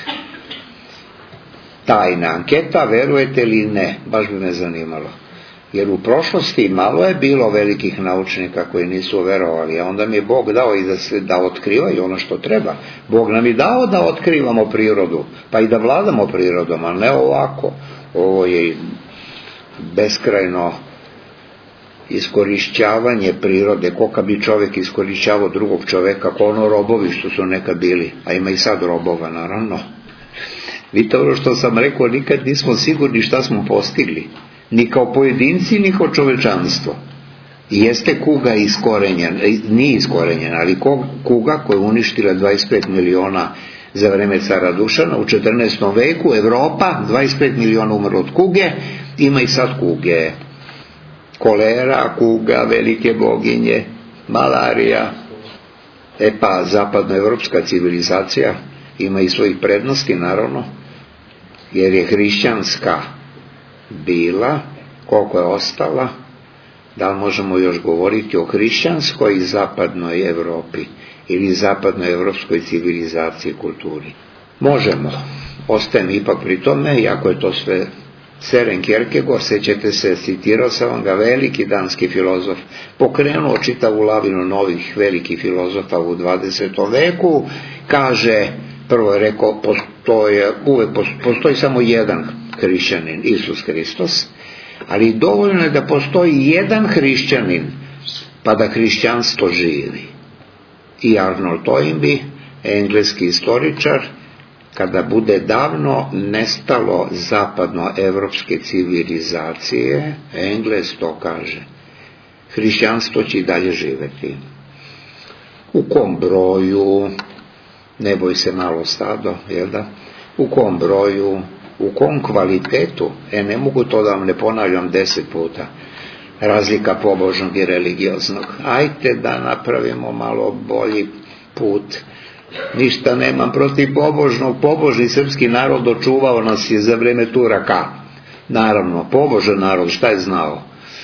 Tajna anketa, verujete li ne, baš bi me zanimalo. Jer u prošlosti malo je bilo velikih naučnika koji nisu verovali, a onda mi je Bog dao i da se da otkrivaju ono što treba. Bog nam je dao da otkrivamo prirodu, pa i da vladamo prirodom, a ne ovako. Ovo je beskrajno iskorišćavanje prirode, ko kad bi čovjek iskorišćavao drugog čoveka, ko ono robovi što su nekad bili, a ima i sad robova, naravno. Vidite ono što sam rekao, nikad nismo sigurni šta smo postigli. Ni kao pojedinci, ni kao čovečanstvo. Jeste kuga iskorenjena, nije iskorenjena, ali kuga koja je uništila dvadeset pet miliona za vreme cara Dušana u četrnaestom veku, Evropa, dvadeset pet miliona umrlo od kuge, ima i sad kuge. Kolera, kuga, velike boginje, malarija, E pa zapadnoevropska civilizacija ima i svojih prednosti, naravno, jer je hrišćanska bila, koliko je ostala. Da li možemo još govoriti o hrišćanskoj i zapadnoj Evropi ili zapadnoevropskoj civilizaciji i kulturi? Možemo. Ostajem ipak pri tome, iako je to sve Søren Kierkegaard, sećate se, citirao sam vam ga, veliki danski filozof, pokrenuo čitavu lavinu novih velikih filozofa u dvadesetom veku, kaže, prvo je rekao, postoji, uvek postoji samo jedan hrišćanin, Isus Hristos, ali dovoljno je da postoji jedan hrišćanin, pa da hrišćanstvo živi. I Arnold Toynbee, engleski istoričar, kada bude davno nestalo zapadnoevropske civilizacije, Engles to kaže, hrišćanstvo će i dalje živeti. U kom broju, ne boj se malo stado, jel da? U kom broju, u kom kvalitetu, e ne mogu to da vam ne ponavljam deset puta, razlika pobožnog i religioznog. Ajte da napravimo malo bolji put. Ništa nemam protiv pobožnog, pobožni srpski narod očuvao nas je za vreme Turaka. Naravno, pobožan narod, šta je znao?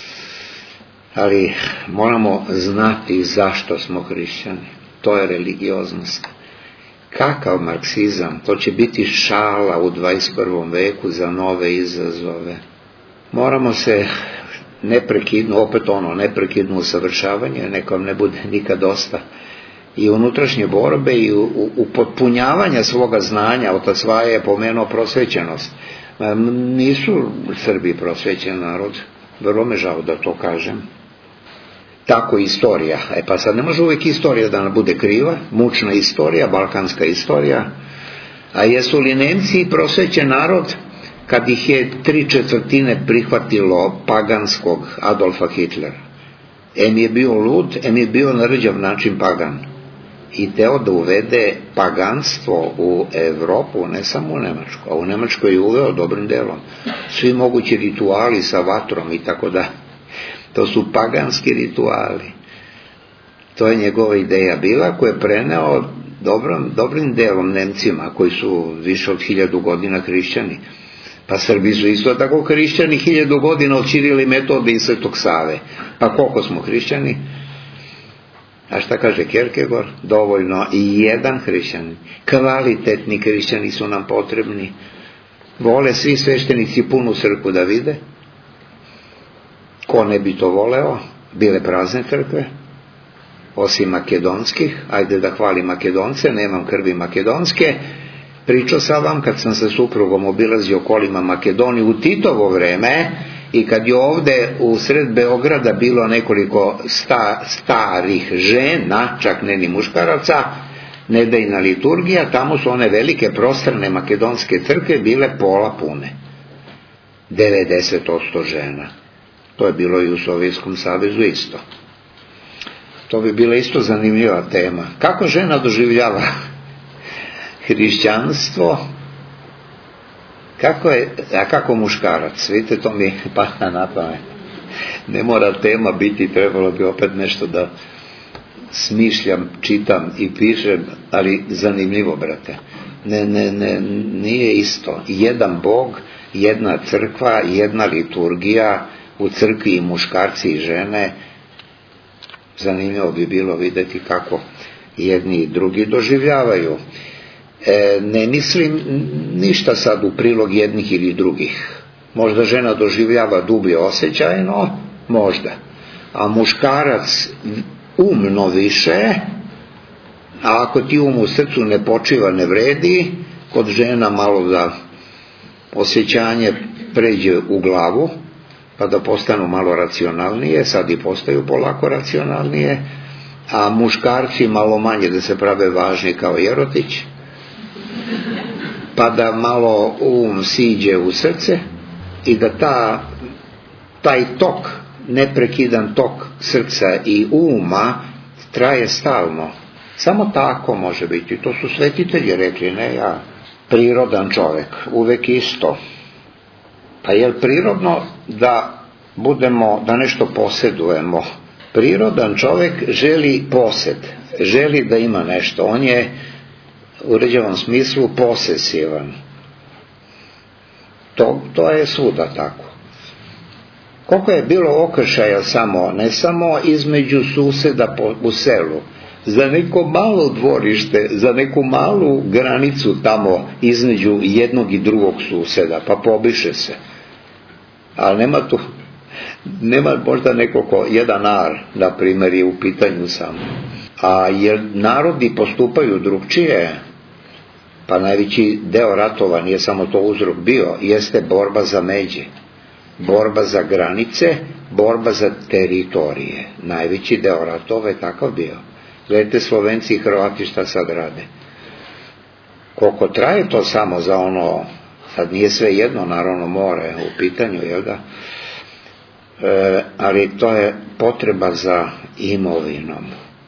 Ali moramo znati zašto smo hrišćani. To je religioznost. Kakav marksizam? To će biti šala u dvadeset prvom veku za nove izazove. Moramo se neprekidno, opet ono, neprekidno usavršavanje, neka vam ne bude nikad dosta. I unutrašnje borbe i upotpunjavanja svoga znanja. Otac Vaja je pomenuo prosvećenost. Nisu Srbi prosvećen narod, vrlo me žao da to kažem. Tako istorija. E pa sad ne može uvijek istorija da nam bude kriva, mučna istorija, balkanska istorija. A jesu li Nemci prosvećen narod kad ih je tri četvrtine prihvatilo paganskog Adolfa Hitlera? Em je bio lud, em je bio na rđav način pagan. I teo da uvede paganstvo u Evropu, ne samo u Nemačku, a u Nemačkoj je uveo dobrim delom. Svi mogući rituali sa vatrom i tako da. To su paganski rituali. To je njegova ideja bila, koju je preneo dobrom, dobrim delom Nemcima, koji su više od hiljadu godina hrišćani. Pa Srbi su isto tako hrišćani hiljadu godina od Ćirila i Metode i Svetog Save. Pa koliko smo hrišćani? A šta kaže Kierkegaard? Dovoljno i jedan hrišćanin. Kvalitetni hrišćani su nam potrebni. Vole svi sveštenici punu crkvu da vide. Ko ne bi to voleo? Bile prazne crkve, osim makedonskih. Ajde da hvalim Makedonce, nemam krvi makedonske. Pričao sam vam kad sam sa suprugom obilazio kolima Makedoniju u Titovo vreme i kad je ovde u sred Beograda bilo nekoliko sta, starih žena, čak ne ni muškaraca, nedeljna liturgija, tamo su one velike prostrane makedonske crkve bile pola pune. devedeset posto žena. To je bilo i u Sovjetskom savezu isto. To bi bila isto zanimljiva tema. Kako žena doživljava hrišćanstvo? Kako je, a kako muškarac? Vidite, to mi pada na pamet. Ne mora tema biti, trebalo bi opet nešto da smišljam, čitam i pišem, ali zanimljivo, brate. Ne, ne, ne, nije isto. Jedan Bog, jedna crkva, jedna liturgija, u crkvi i muškarci i žene. Zanimljivo bi bilo vidjeti kako jedni i drugi doživljavaju. E, ne mislim ništa sad u prilog jednih ili drugih. Možda žena doživljava dublje osjećajno, možda. A muškarac umno više, a ako ti um u srcu ne počiva, ne vredi, kod žena malo da osjećanje pređe u glavu, pa da postanu malo racionalnije, sad i postaju polako racionalnije, a muškarci malo manje da se prave važni kao Jerotić, pa da malo um siđe u srce i da ta, taj tok, neprekidan tok srca i uma traje stalno. Samo tako može biti. To su svetitelji rekli, ne ja. Prirodan čovjek, uvek isto. Pa je li prirodno da budemo, da nešto posjedujemo, Prirodan čovjek želi posed, želi da ima nešto, on je u uređenom smislu posesivan. To, to je svuda tako. Koliko je bilo okršaja samo, ne samo između suseda po, u selu, za neko malo dvorište, za neku malu granicu tamo između jednog i drugog suseda, pa pobiše se. Ali nema tu, nema možda nekoliko, jedan ar, na primjer, je u pitanju samo. A jer narodi postupaju drugčije, pa najveći deo ratova, nije samo to uzrok bio, jeste borba za međe, borba za granice, borba za teritorije. Najveći deo ratova je takav bio. Gledajte Slovenci i Hrvati šta sad rade. Koliko traje to samo za ono, sad nije sve jedno, naravno more u pitanju, jel da? E, ali to je potreba za imovinom.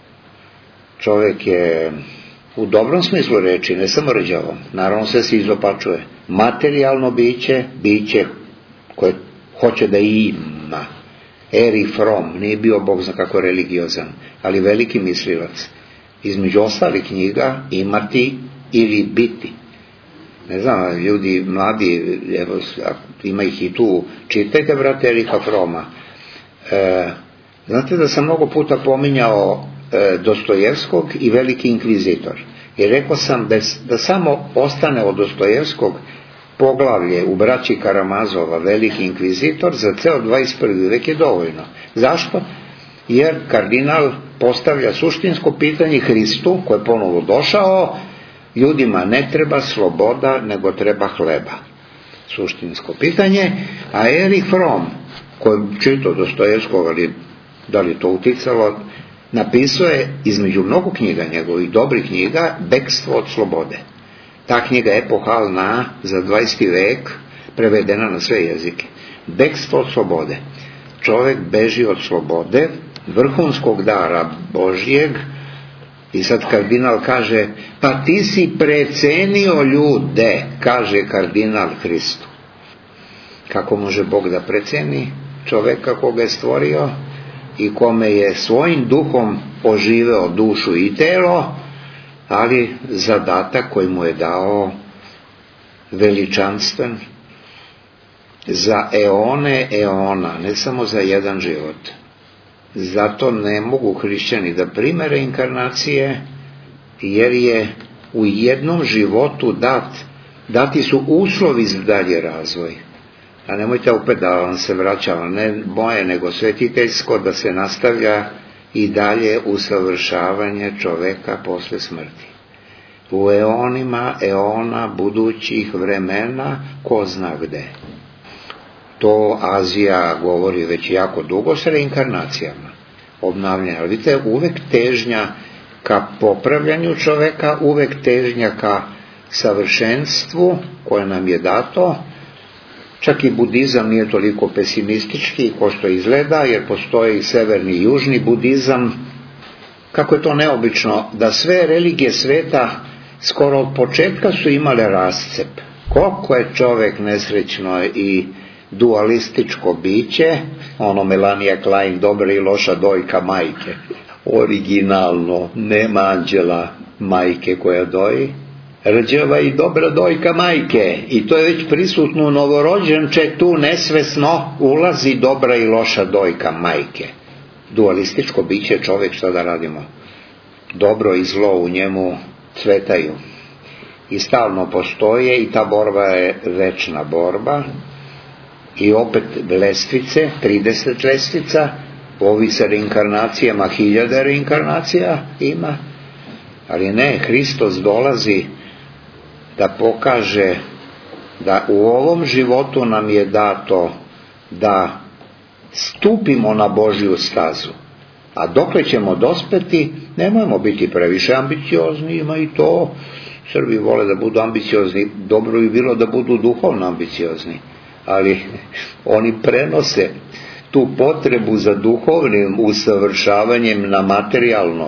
Čovjek je u dobrom smislu reči, ne samo rđavom, naravno sve se izopačuje. Materijalno biće, biće koje hoće da ima. Erich Fromm, nije bio Bog zna kako religiozan, ali veliki mislilac. Između ostalih knjiga imati ili biti. Ne znam, ljudi mladi, evo, ima ih i tu, čitajte, brate, Ericha Fromma. E, znate da sam mnogo puta pominjao e, Dostojevskog i Veliki inkvizitor. I rekao sam da, da samo ostane od Dostojevskog poglavlje u braći Karamazova, Veliki inkvizitor, za ceo dvadeset prvi vek je dovoljno. Zašto? Jer kardinal postavlja suštinsko pitanje Hristu, koji je ponovo došao, ljudima ne treba sloboda, nego treba hleba. Suštinsko pitanje. A Erich Fromm, koji je čitao Dostojevskog, ali da li to uticalo, napisao je između mnogo knjiga njegovih, dobrih knjiga, Bekstvo od slobode. Ta knjiga je epohalna za dvadeseti vek, prevedena na sve jezike. Bekstvo od slobode. Čovjek beži od slobode, vrhunskog dara Božjeg, i sad kardinal kaže, pa ti si precenio ljude, kaže kardinal Hristu. Kako može Bog da preceni čovjeka koga je stvorio i kome je svojim duhom oživeo dušu i telo, ali zadatak koji mu je dao veličanstven za eone eona, ne samo za jedan život. Zato ne mogu hrišćani da prime reinkarnacije, jer je u jednom životu dat, dati su uslovi za dalje razvoj. A nemojte opet da vam se vraćam, ne moje nego svetiteljsko, da se nastavlja i dalje usavršavanje čoveka posle smrti. U eonima eona budućih vremena, ko zna gde. To Azija govori već jako dugo s reinkarnacijama, obnavljanja. Ali vidite, uvek težnja ka popravljanju čoveka, uvek težnja ka savršenstvu koje nam je dato. Čak i budizam nije toliko pesimistički kao što izgleda, jer postoji i severni i južni budizam. Kako je to neobično da sve religije sveta skoro od početka su imale rascep. Koliko je čovek nesrećno i dualističko biće, ono Melania Klein, dobra i loša dojka majke. Originalno, nema anđela majke koja doji, rđava i dobra dojka majke, i to je već prisutno u novorođenče, tu nesvesno ulazi dobra i loša dojka majke. Dualističko biće čovjek, šta da radimo? Dobro i zlo u njemu cvetaju i stalno postoje, i ta borba je večna borba. I opet lestvice, trideset lestvica, ovi sa reinkarnacijama, hiljade reinkarnacija ima, ali ne, Hristos dolazi da pokaže da u ovom životu nam je dato da stupimo na Božju stazu, a dokle ćemo dospeti, nemojmo biti previše ambiciozni, ima i to, Srbi vole da budu ambiciozni, dobro bi bilo da budu duhovno ambiciozni, ali oni prenose tu potrebu za duhovnim usavršavanjem na materijalno.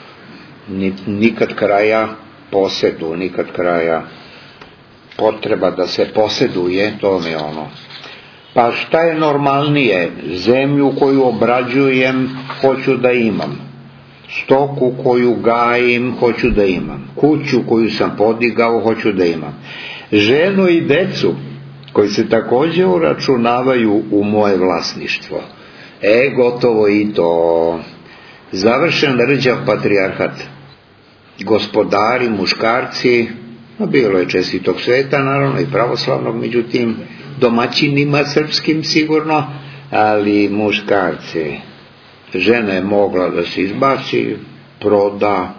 Nikad kraja posedu, nikad kraja potreba da se poseduje, to mi je ono. Pa šta je normalnije? Zemlju koju obrađujem, hoću da imam. Stoku koju gajim, hoću da imam. Kuću koju sam podigao, hoću da imam. Ženu i decu, koji se također uračunavaju u moje vlasništvo. E, gotovo i to. Završen rđav patrijarhat. Gospodari, muškarci, no bilo je čestitog sveta, naravno, i pravoslavnog, međutim, domaćinima srpskim sigurno, ali muškarci. Žena je mogla da se izbaci, proda,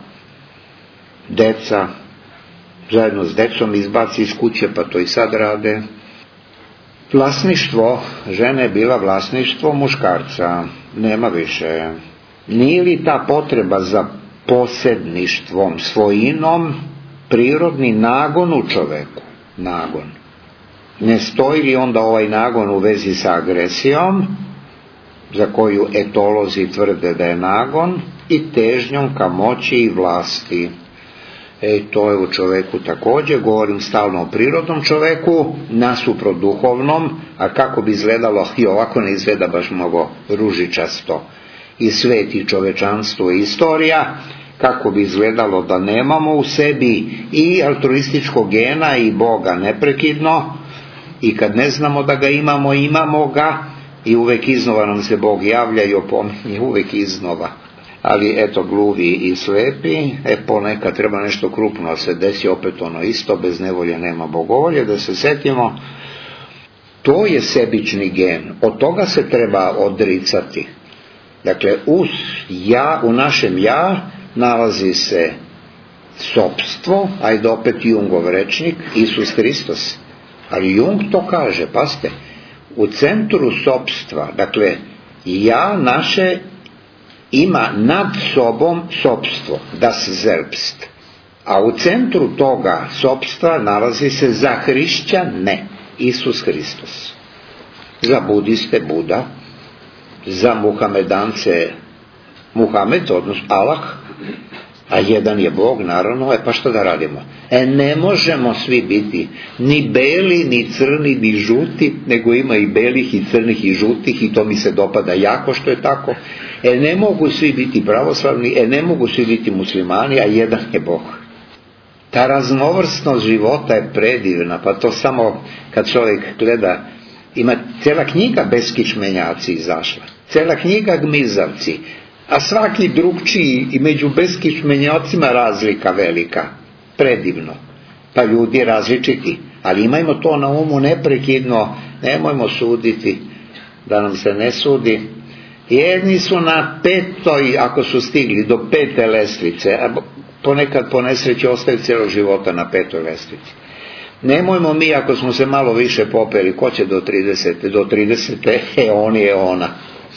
deca, zajedno s decom izbaci iz kuće, pa to i sad rade. Vlasništvo, žena je bila vlasništvo muškarca, nema više. Nije li ta potreba za posedništvom, svojinom, prirodni nagon u čoveku? Nagon. Ne stoji li onda ovaj nagon u vezi sa agresijom, za koju etolozi tvrde da je nagon, i težnjom ka moći i vlasti? E, to je u čoveku također, govorim stalno o prirodnom čoveku, nasuprot duhovnom, a kako bi izgledalo, i ovako ne izgleda baš mnogo ružičasto, i svet i čovečanstvo i istorija, kako bi izgledalo da nemamo u sebi i altruističkog gena i Boga neprekidno, i kad ne znamo da ga imamo, imamo ga, i uvek iznova nam se Bog javlja i opominje, uvek iznova. Ali eto, gluvi i slepi, e ponekad treba nešto krupno da se desi, opet ono isto, bez nevolje nema bogovolje, da se setimo, to je sebični gen, od toga se treba odricati. Dakle, u, ja, u našem ja nalazi se sopstvo, ajde opet Jungov rečnik, Isus Hristos. Ali Jung to kaže, pazite, u centru sopstva, dakle, ja naše ima nad sobom sopstvo, das Selbst. A u centru toga sopstva nalazi se za hrišćane, Isus Hristos. Za budiste Buda, za muhamedance Muhamed, odnosno Allah, a jedan je Bog, naravno. E pa što da radimo? E ne možemo svi biti ni beli, ni crni, ni žuti, nego ima i belih, i crnih, i žutih, i to mi se dopada jako što je tako. E ne mogu svi biti pravoslavni, e ne mogu svi biti muslimani, a jedan je Bog. Ta raznovrsnost života je predivna, pa to samo kad čovjek gleda, ima cijela knjiga Beskičmenjaci izašla, cijela knjiga Gmizavci, a svaki drugčiji, i među beskičmenjacima razlika velika, predivno. Pa ljudi različiti, ali imajmo to na umu neprekidno, nemojmo suditi, da nam se ne sudi. Jedni su na petoj, ako su stigli do pete lestvice, a ponekad po nesreći ostaju cijelo života na petoj lestvici. Nemojmo mi, ako smo se malo više popeli, ko će do tridesete? Do tridesete, e on je ona.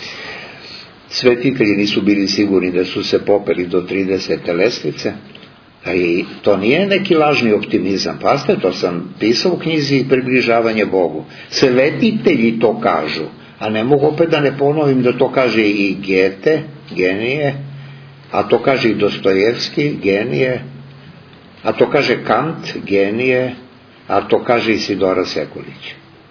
Svetitelji nisu bili sigurni da su se popeli do tridesete lestvice, ali to nije neki lažni optimizam. Pazite, to sam pisao u knjizi Približavanje Bogu. Svetitelji to kažu, a ne mogu opet da ne ponovim da to kaže i Gete, genije, a to kaže i Dostojevski, genije, a to kaže Kant, genije, a to kaže i Sidora Sekulić.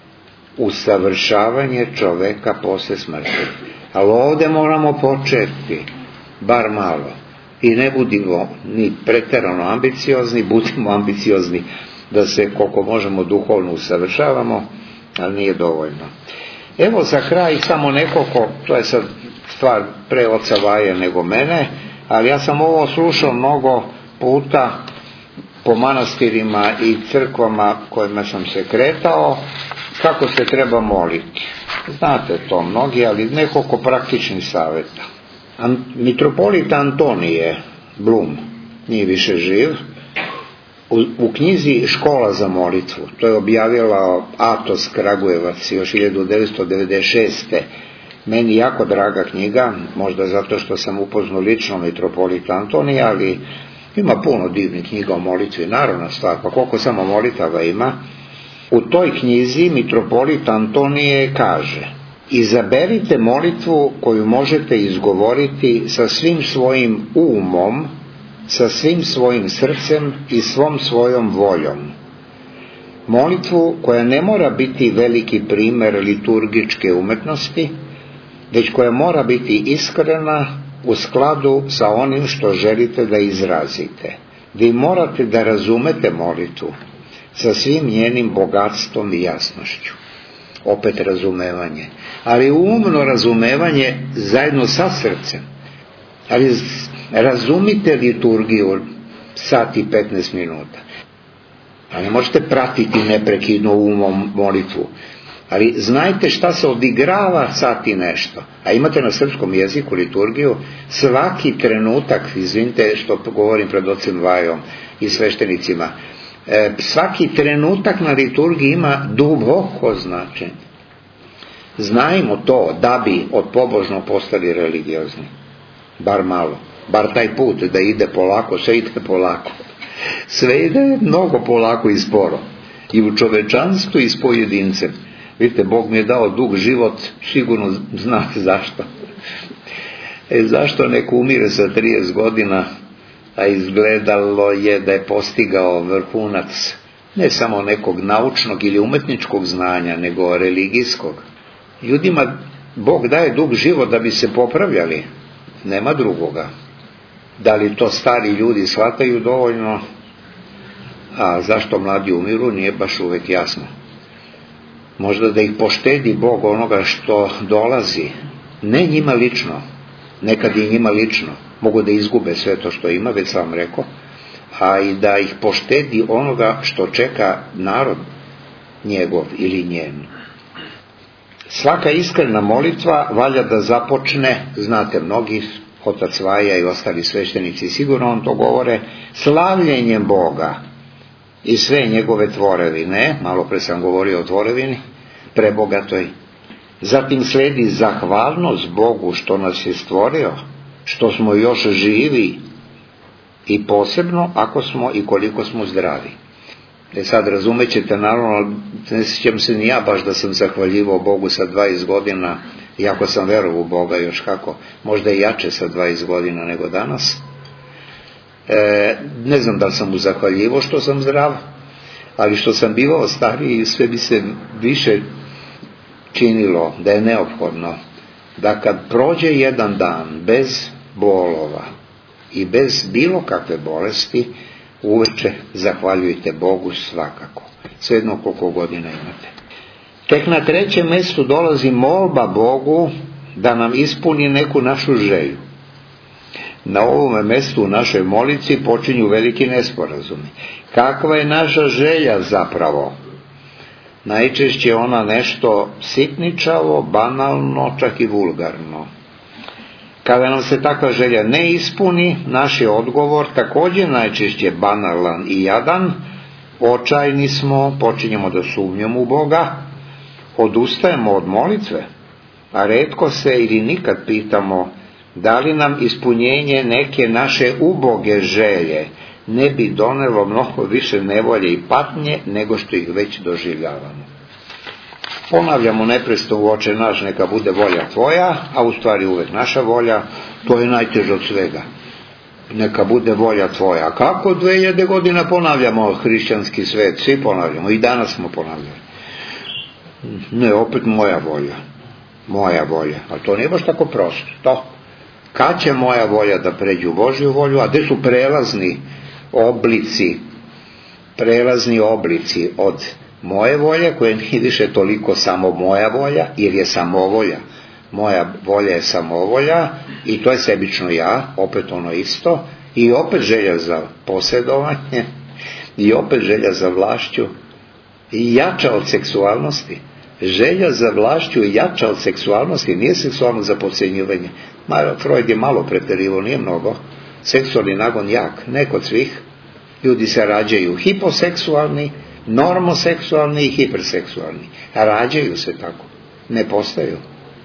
Usavršavanje čoveka posle smrti. Ali ovdje moramo početi, bar malo, i ne budimo ni preterano ambiciozni, budimo ambiciozni da se koliko možemo duhovno usavršavamo, ali nije dovoljno. Evo za kraj samo nekoliko, to je sad stvar pre oca Vaje nego mene, ali ja sam ovo slušao mnogo puta po manastirima i crkvama kojima sam se kretao, kako se treba moliti. Znate to mnogi, ali nekoliko praktičnih savjeta. Mitropolit Antonije Blum, nije više živ, u, u knjizi Škola za molitvu, to je objavila Atos Kragujevac još hiljadu devetsto devedeset šeste. Meni jako draga knjiga, možda zato što sam upoznao lično mitropolita Antonija, ali ima puno divnih knjiga o molitvi, naravna stvar, pa koliko samo molitava ima. U toj knjizi mitropolit Antonije kaže: izaberite molitvu koju možete izgovoriti sa svim svojim umom, sa svim svojim srcem i svom svojom voljom. Molitvu koja ne mora biti veliki primer liturgičke umetnosti, već koja mora biti iskrena u skladu sa onim što želite da izrazite. Vi morate da razumete molitvu sa svim njenim bogatstvom i jasnošću. Opet razumevanje. Ali umno razumevanje zajedno sa srcem. Ali razumite liturgiju sat i petnaest minuta. Ali ne možete pratiti neprekidno umom molitvu. Ali znajte šta se odigrava sat i nešto. A imate na srpskom jeziku liturgiju, svaki trenutak, izvinite što govorim pred ocem Vajom i sveštenicima, e, svaki trenutak na liturgiji ima duboko značenje. Znajmo to da bi od pobožno postali religiozni. Bar malo. Bar taj put da ide polako, sve ide polako. Sve ide mnogo polako i sporo. I u čovečanstvu i s pojedincem. Vidite, Bog mi je dao dug život, sigurno znate zašto. E, zašto neko umire sa trideset godina, a izgledalo je da je postigao vrhunac ne samo nekog naučnog ili umetničkog znanja, nego religijskog. Ljudima Bog daje dug život da bi se popravljali, nema drugoga. Da li to stari ljudi shvataju dovoljno, a zašto mladi umiru, nije baš uvek jasno. Možda da ih poštedi Bog onoga što dolazi, ne njima lično, nekad i njima lično, mogu da izgube sve to što ima, već sam vam rekao, a i da ih poštedi onoga što čeka narod njegov ili njen. Svaka iskrena molitva valja da započne, znate mnogi, otac Vaja i ostali sveštenici sigurno on to govore, slavljenjem Boga i sve njegove tvorevine, malo pre sam govorio o tvorevini, prebogatoj. Zatim sledi zahvalnost Bogu što nas je stvorio, što smo još živi i posebno ako smo i koliko smo zdravi. E sad razumećete, naravno, ne sjećam se ni ja baš da sam zahvaljivao Bogu sa dvadeset godina, iako sam verovao u Boga još kako, možda i jače sa dvadeset godina nego danas. E, ne znam da li sam mu zahvaljivo što sam zdrav, ali što sam bivao stariji sve bi se više činilo da je neophodno da kad prođe jedan dan bez bolova i bez bilo kakve bolesti, uveče zahvaljujte Bogu svakako, svejedno koliko godina imate. Tek na trećem mjestu dolazi molba Bogu da nam ispuni neku našu želju. Na ovome mjestu u našoj molitvi počinju veliki nesporazumi. Kakva je naša želja zapravo? Najčešće ona nešto sitničavo, banalno, čak i vulgarno. Kada nam se takva želja ne ispuni, naš je odgovor također najčešće banalan i jadan, očajni smo, počinjemo da sumnjamo u Boga, odustajemo od molitve, a retko se ili nikad pitamo da li nam ispunjenje neke naše uboge želje ne bi donelo mnogo više nevolje i patnje nego što ih već doživljavamo. Ponavljamo neprestano u Oče naš, neka bude volja tvoja, a u stvari uvek naša volja, to je najteže od svega. Neka bude volja tvoja. A kako dve hiljade godina ponavljamo hrišćanski svet? Svi ponavljamo, i danas smo ponavljali. Ne, opet moja volja. Moja volja. Ali to nije baš tako prosto. To. Kad će moja volja da pređe u Božju volju, a gde su prelazni oblici, prelazni oblici od moje volje, koje nije više toliko samo moja volja, jer je samovolja. Moja volja je samovolja i to je sebično ja, opet ono isto, i opet želja za posjedovanje, i opet želja za vlašću, i jača od seksualnosti. Želja za vlašću je jača od seksualnosti, nije seksualno za potcenjivanje. Freud je malo preterivao, nije mnogo. Seksualni nagon jak, ne kod svih. Ljudi se rađaju hiposeksualni, normoseksualni i hiperseksualni. A rađaju se tako, ne postaju.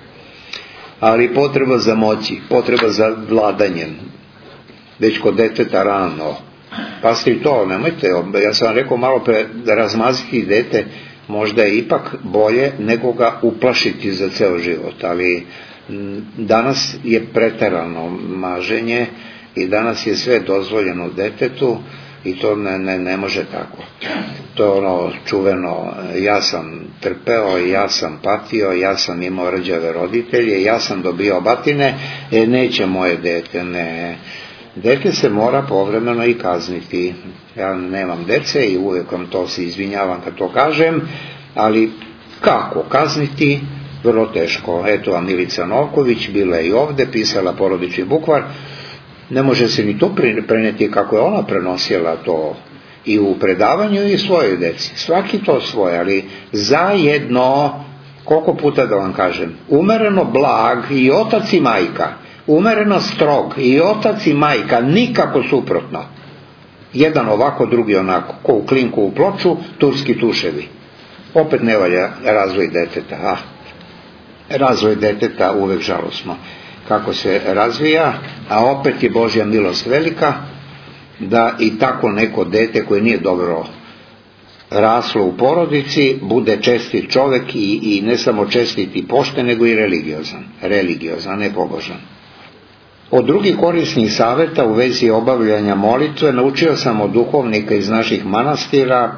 Ali potreba za moći, potreba za vladanjem, već kod deteta rano. Pa ste i to, nemojte, ja sam vam rekao malo pre, da razmaziti dete možda je ipak bolje nego ga uplašiti za ceo život, ali danas je preterano maženje i danas je sve dozvoljeno detetu, I to ne, ne, ne može tako. To je ono čuveno, ja sam trpeo, ja sam patio, ja sam imao rđave roditelje, ja sam dobio batine, e, neće moje dete, ne. Dete se mora povremeno i kazniti. Ja nemam dece i uvijek vam to se izvinjavam kad to kažem, ali kako kazniti? Vrlo teško. Eto vam Milica Novković, bila je i ovde, pisala Porodični bukvar. Ne može se ni to preneti kako je ona prenosila to i u predavanju i svojoj deci. Svaki to svoje, ali zajedno, koliko puta da vam kažem, umereno blag i otac i majka, umereno strog i otac i majka, nikako suprotno. Jedan ovako, drugi onako, ko u klinku u ploču, turski tuševi. Opet ne valja razvoj deteta. Ah, razvoj deteta uvek žalosno kako se razvija, a opet je Božja milost velika da i tako neko dete koje nije dobro raslo u porodici bude čestit čovek i, i ne samo čestit i pošten, nego i religiozan. Religiozan, ne pobožan. Od drugih korisnih saveta u vezi obavljanja molitve naučio sam od duhovnika iz naših manastira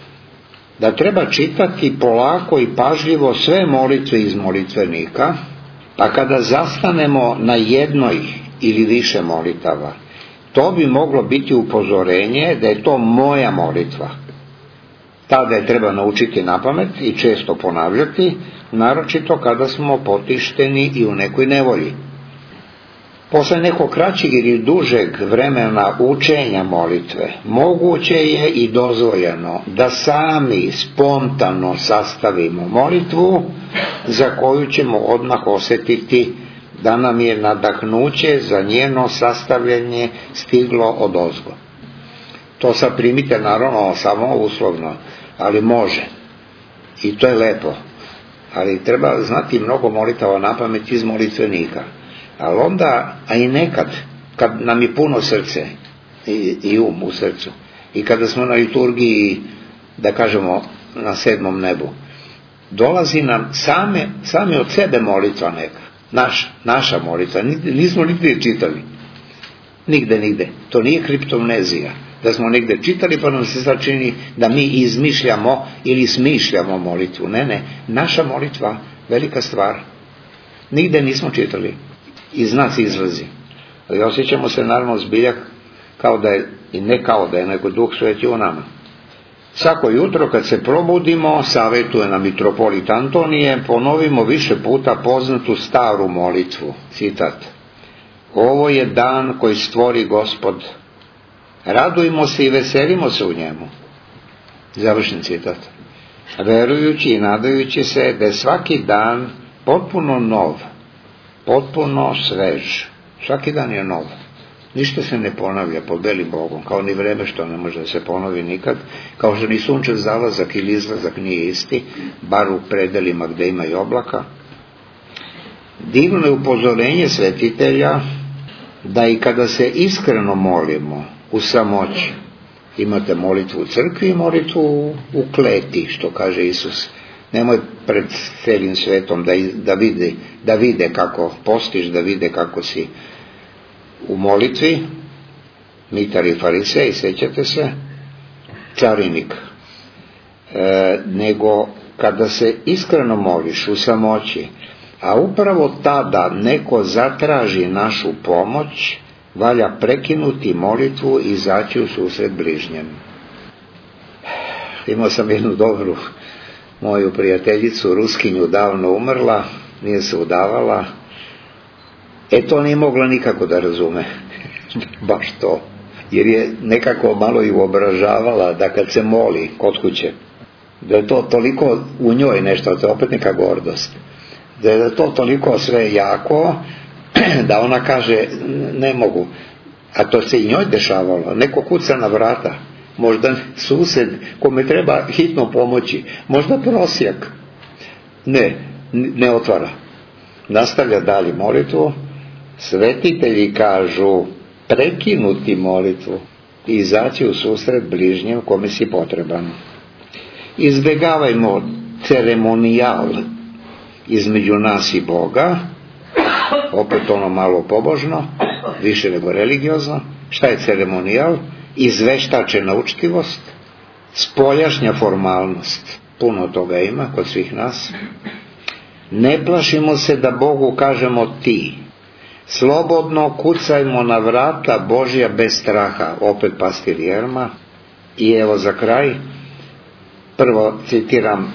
da treba čitati polako i pažljivo sve molitve iz molitvenika, pa kada zastanemo na jednoj ili više molitava, to bi moglo biti upozorenje da je to moja molitva. Tada je treba naučiti napamet i često ponavljati, naročito kada smo potišteni i u nekoj nevolji. Posle nekog kraćeg ili dužeg vremena učenja molitve, moguće je i dozvoljeno da sami spontano sastavimo molitvu za koju ćemo odmah osjetiti da nam je nadahnuće za njeno sastavljanje stiglo odozgo. To sad primite naravno samo uslovno, ali može. I to je lepo. Ali treba znati mnogo molitava napamet iz molitvenika. Ali onda, a i nekad, kad nam je puno srce i, i um u srcu, i kada smo na liturgiji, da kažemo, na sedmom nebu, dolazi nam same, same od sebe molitva neka, naš, naša molitva, nismo nigde čitali, nigde, nigde, to nije kriptomnezija, da smo negde čitali pa nam se začini da mi izmišljamo ili smišljamo molitvu, ne, ne, naša molitva, velika stvar, nigde nismo čitali. Iz nas izlazi. Ali osjećamo se naravno zbiljak kao da je, i ne kao da je, nego Duh Sveti u nama. Svako jutro kad se probudimo, savetuje nam mitropolit Antonije, ponovimo više puta poznatu staru molitvu. Citat. Ovo je dan koji stvori Gospod. Radujmo se i veselimo se u njemu. Završen citat. Verujući i nadajući se da je svaki dan potpuno nov, potpuno svež. Svaki dan je nov. Ništa se ne ponavlja pod belim Bogom, kao ni vreme što ne može da se ponovi nikad, kao što ni sunčev zalazak ili izlazak nije isti, bar u predelima gde ima i oblaka. Divno je upozorenje svetitelja da i kada se iskreno molimo u samoći, imate molitvu u crkvi i molitvu u kleti, što kaže Isus. Nemoj pred celim svetom da, da, vide, da vide kako postiš, da vide kako si u molitvi, mitar i farisej, sećate se, carinik. E, nego kada se iskreno moliš u samoći, a upravo tada neko zatraži našu pomoć, valja prekinuti molitvu i izaći u susret bližnjem. Imao sam jednu dobru moju prijateljicu, Ruskinju, davno umrla, nije se udavala, e to nije mogla nikako da razume, baš to, jer je nekako malo i uobražavala da kad se moli kod kuće, da je to toliko u njoj nešto, to je opet neka gordost, da je to toliko sve jako, da ona kaže ne mogu, a to se i njoj dešavalo, neko kuca na vrata, možda sused kome treba hitno pomoći, možda prosjak, ne, ne otvara, nastavlja dalje molitvu. Svetitelji kažu prekinuti molitvu i izaći u susret bližnjem kome si potreban. Izbjegavajmo ceremonijal između nas i Boga, opet ono malo pobožno, više nego religiozno. Šta je ceremonijal? izveštačena učtivost, spoljašnja formalnost, puno toga ima kod svih nas. Ne plašimo se da Bogu kažemo ti. Slobodno kucajmo na vrata Božja bez straha, opet pastir Jerma. I evo za kraj, prvo citiram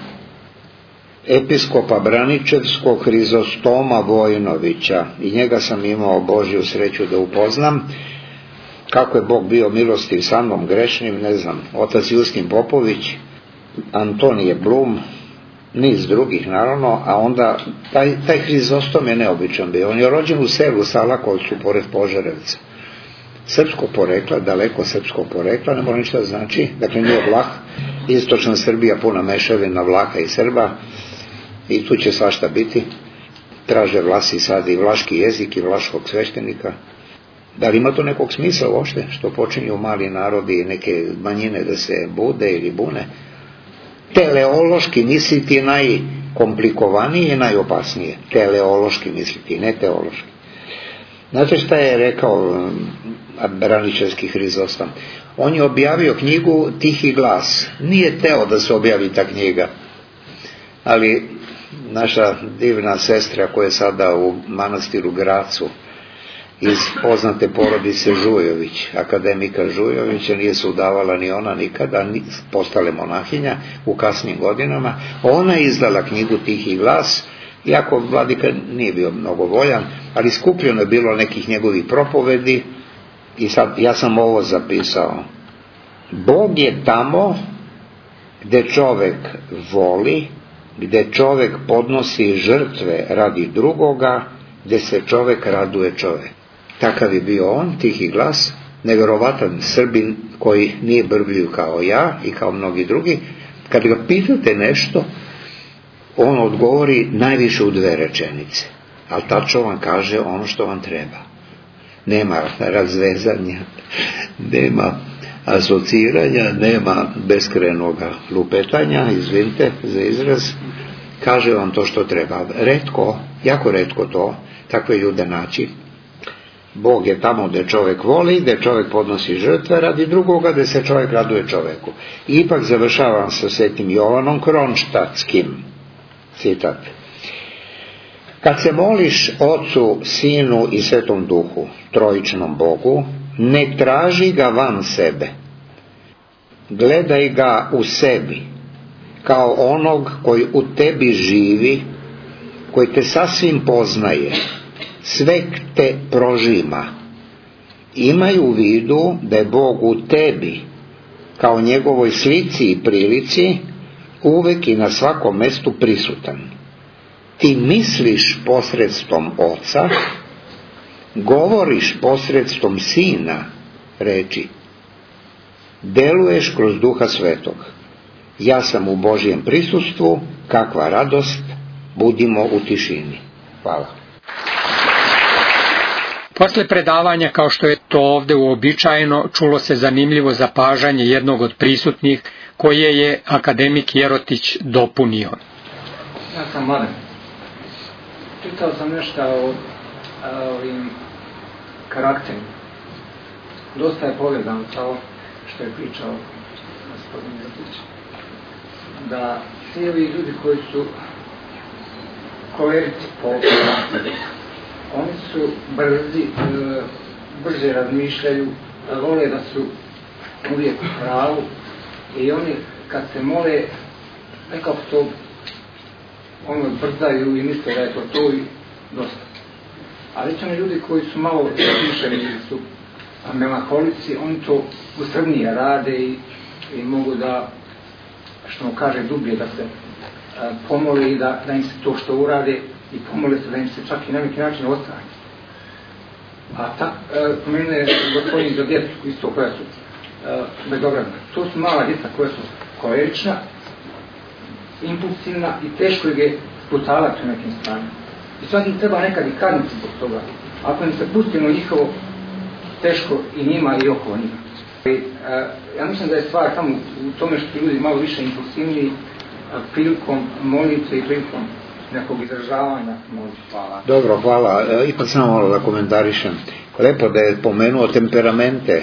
episkopa Braničevskog Hrizostoma Vojnovića, i njega sam imao Božju sreću da upoznam. Kako je Bog bio milostiv sa mnom grešnim, ne znam, otac Justin Popović, Antonije Blum, niz drugih naravno, a onda taj, taj Hrizostom je neobičan bio. On je rođen u selu Salakovcu pored Požarevca. Srpskog porekla, daleko srpskog porekla, ne mora ništa znači, dakle nije Vlah, istočna Srbija puna mešavina Vlaha i Srba, i tu će svašta biti. Traže Vlasi sad i vlaški jezik i vlaškog sveštenika. Da li ima to nekog smisla uopšte, što počinju mali narodi i neke manjine da se bude ili bune? Teleološki misliti je najkomplikovanije i najopasnije. Teleološki misliti, ne teološki. Znate šta je rekao Braničevski Hrizostom? On je objavio knjigu Tihi glas. Nije teo da se objavi ta knjiga, ali naša divna sestra koja je sada u manastiru Gracu, iz poznate porodice Žujović, akademika Žujovića, nije se udavala ni ona nikada, ni postale monahinja u kasnim godinama. Ona je izdala knjigu Tihi glas, iako vladika nije bio mnogo voljan, ali skupljeno je bilo nekih njegovih propovedi. I sad ja sam ovo zapisao: Bog je tamo gde čovek voli, gde čovek podnosi žrtve radi drugoga, gde se čovek raduje čovek. Takav je bio on, Tihi glas, nevjerovatan Srbin koji nije brbljiv kao ja i kao mnogi drugi. Kad ga pitate nešto, on odgovori najviše u dve rečenice, ali tačno vam kaže ono što vam treba. Nema razvezanja, nema asociranja, nema beskrenoga lupetanja, izvinite za izraz, kaže vam to što treba. Retko, jako retko to, takve ljude naći. Bog je tamo gde čovek voli, gde čovek podnosi žrtve radi drugoga, gde se čovek raduje čoveku. I ipak završavam sa Svetim Jovanom Kronštatskim, citat: Kad se moliš Ocu, Sinu i Svetom Duhu, trojičnom Bogu, ne traži ga van sebe. Gledaj ga u sebi, kao onog koji u tebi živi, koji te sasvim poznaje, sve te prožima. Imaj u vidu da je Bog u tebi, kao njegovoj slici i prilici, uvek i na svakom mestu prisutan. Ti misliš posredstvom Oca, govoriš posredstvom Sina reči, deluješ kroz Duha Svetog. Ja sam u Božjem prisustvu, kakva radost, budimo u tišini. Hvala. Posle predavanja, kao što je to ovde uobičajeno, čulo se zanimljivo zapažanje jednog od prisutnih, koje je akademik Jerotić dopunio. Ja sam Mladen. Čitao sam nešto o ovim karakterima. Dosta je povezano sa ovo što je pričao gospodin Jerotić. Da svi ovi ljudi koji su kolerici po karakteru, oni su brzi, brže razmišljaju, vole da su uvijek u pravu i oni kad se mole nekako to ono brzaju i misle da je to to i dosta. A reći oni ljudi koji su malo razmišljeni ili su melaholici, oni to usrdnije rade i, i mogu da, što mu kaže, dublje da se a, pomole i da, da im se to što urade i pomole se da im se čak i na neki način ostrani. A tak, pomenuli je gospodin za djecu isto koja su e, bezobrazna. To su mala djeca koja su kolerična, impulsivna i teško je sputavati u nekim stanima. I svaki treba nekad i kazniti zbog toga. Ako im se pustimo njihovo, teško i njima i oko njima. I, e, ja mislim da je stvar tamo u tome što ljudi malo više impulsivniji prilikom molitve i prilikom nekog izražavanja molitve. Hvala. Dobro, hvala. E, ipak sam malo da komentarišem. Lepo da je pomenuo temperamente.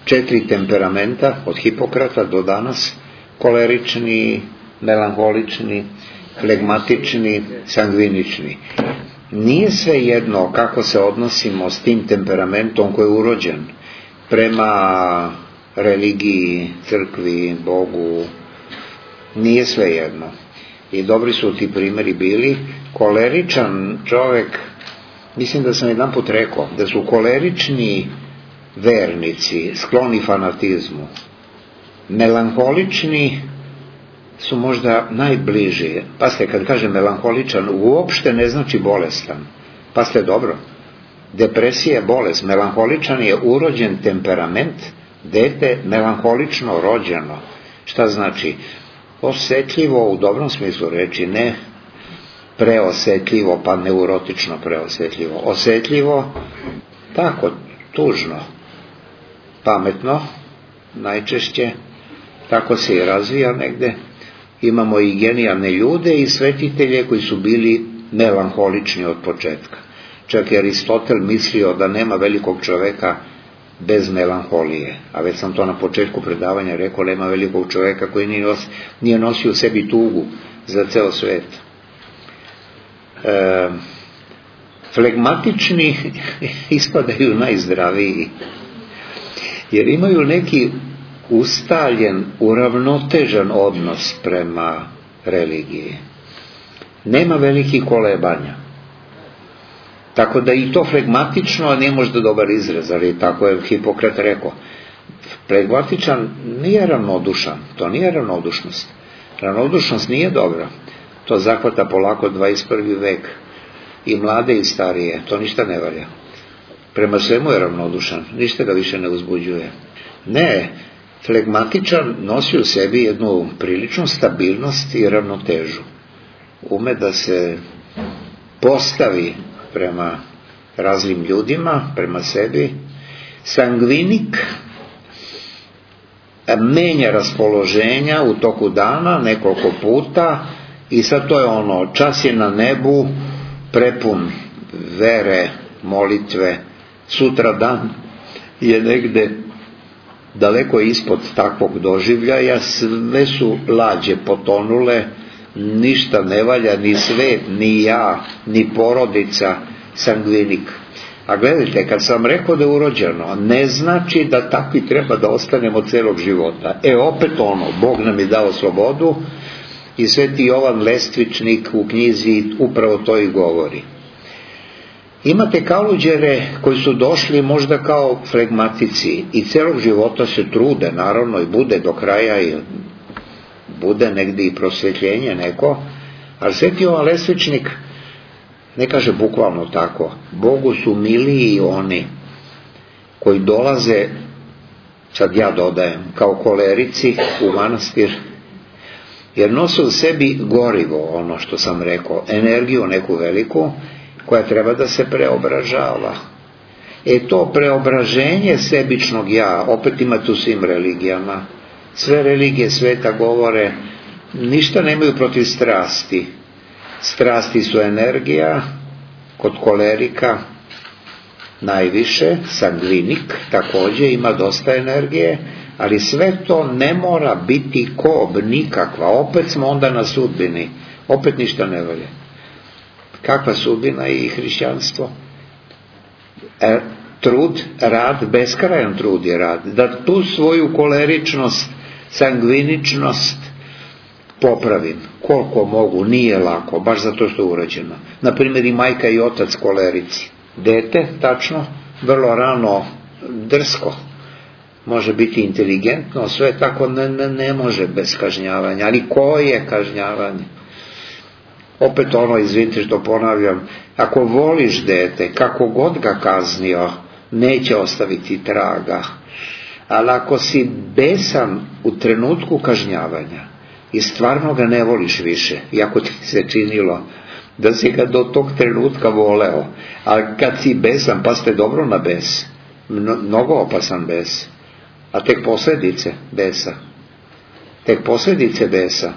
četiri temperamenta od Hipokrata do danas, kolerični, melanholični, flegmatični, sangvinični. Nije sve jedno kako se odnosimo s tim temperamentom koji je urođen prema religiji, crkvi, Bogu, nije sve jedno. I dobri su ti primjeri bili. Koleričan čovjek, mislim da sam jedan put rekao, da su kolerični vernici skloni fanatizmu. Melanholični su možda najbliži. Pazite, kad kažem melanholičan, uopšte ne znači bolestan. Pazite dobro, depresija je bolest, melanholičan je urođen temperament, dete melanholično rođeno. Šta znači? Osjetljivo u dobrom smislu reči, ne preosjetljivo pa neurotično preosjetljivo. Osjetljivo, tako, tužno, pametno, najčešće, tako se i razvija negde. Imamo i genijalne ljude i svetitelje koji su bili melanholični od početka. Čak je Aristotel mislio da nema velikog čoveka bez melanholije. A već sam to na početku predavanja rekao, nema velikog čoveka koji nije, nos, nije nosio u sebi tugu za ceo svet. E, flegmatični ispadaju najzdraviji, jer imaju neki ustaljen, uravnotežen odnos prema religiji. Nema velikih kolebanja. Tako da i to flegmatično nije možda dobar izraz, ali tako je Hipokrat rekao. Flegmatičan nije ravnodušan, to nije ravnodušnost. Ravnodušnost nije dobra. To zahvata polako dvadeset prvi vek. I mlade i starije, to ništa ne valja. Prema svemu je ravnodušan, ništa ga više ne uzbuđuje. Ne, flegmatičan nosi u sebi jednu priličnu stabilnost i ravnotežu. Ume da se postavi prema raznim ljudima, prema sebi. Sangvinik menja raspoloženja u toku dana nekoliko puta i sad to je ono, čas je na nebu prepun vere, molitve, sutra dan je negde daleko ispod takvog doživljaja, sve su lađe potonule, ništa ne valja, ni svet, ni ja, ni porodica, sangvinik. A gledajte, kad sam rekao da je urođeno, ne znači da takvi treba da ostanemo celog života. E, opet ono, Bog nam je dao slobodu i Sveti Jovan Lestvičnik u knjizi upravo to i govori. Imate kaluđere koji su došli možda kao flegmatici i celog života se trude, naravno, i bude do kraja i bude negdje i prosvjetljenje neko, ali Sveti Jovan Lestvičnik ne kaže bukvalno tako. Bogu su miliji oni koji dolaze, sad ja dodajem, kao kolerici u manastir, jer nose u sebi gorivo, ono što sam rekao, energiju neku veliku, koja treba da se preobražava. E to preobraženje sebičnog ja, opet imate u svim religijama, sve religije sveta govore, ništa nemaju protiv strasti. Strasti su energija, kod kolerika najviše, sangvinik također ima dosta energije, ali sve to ne mora biti kob nikakva, opet smo onda na sudbini, opet ništa ne valja. Kakva sudbina i hrišćanstvo? E, trud, rad, beskrajan trud je rad, da tu svoju koleričnost, sangviničnost popravim, koliko mogu, nije lako, baš zato što je urađeno. Naprimjer i majka i otac kolerici. Dete, tačno, vrlo rano drsko, može biti inteligentno, sve tako ne, ne, ne može bez kažnjavanja, ali koje kažnjavanje? Opet ono, izvinite što ponavljam, ako voliš dete, kako god ga kaznio, neće ostaviti traga, ali ako si besan u trenutku kažnjavanja i stvarno ga ne voliš više, iako ti se činilo da si ga do tog trenutka voleo, ali kad si besan, pa ste dobro na bes, mnogo opasan bes, a tek posljedice besa, tek posljedice besa,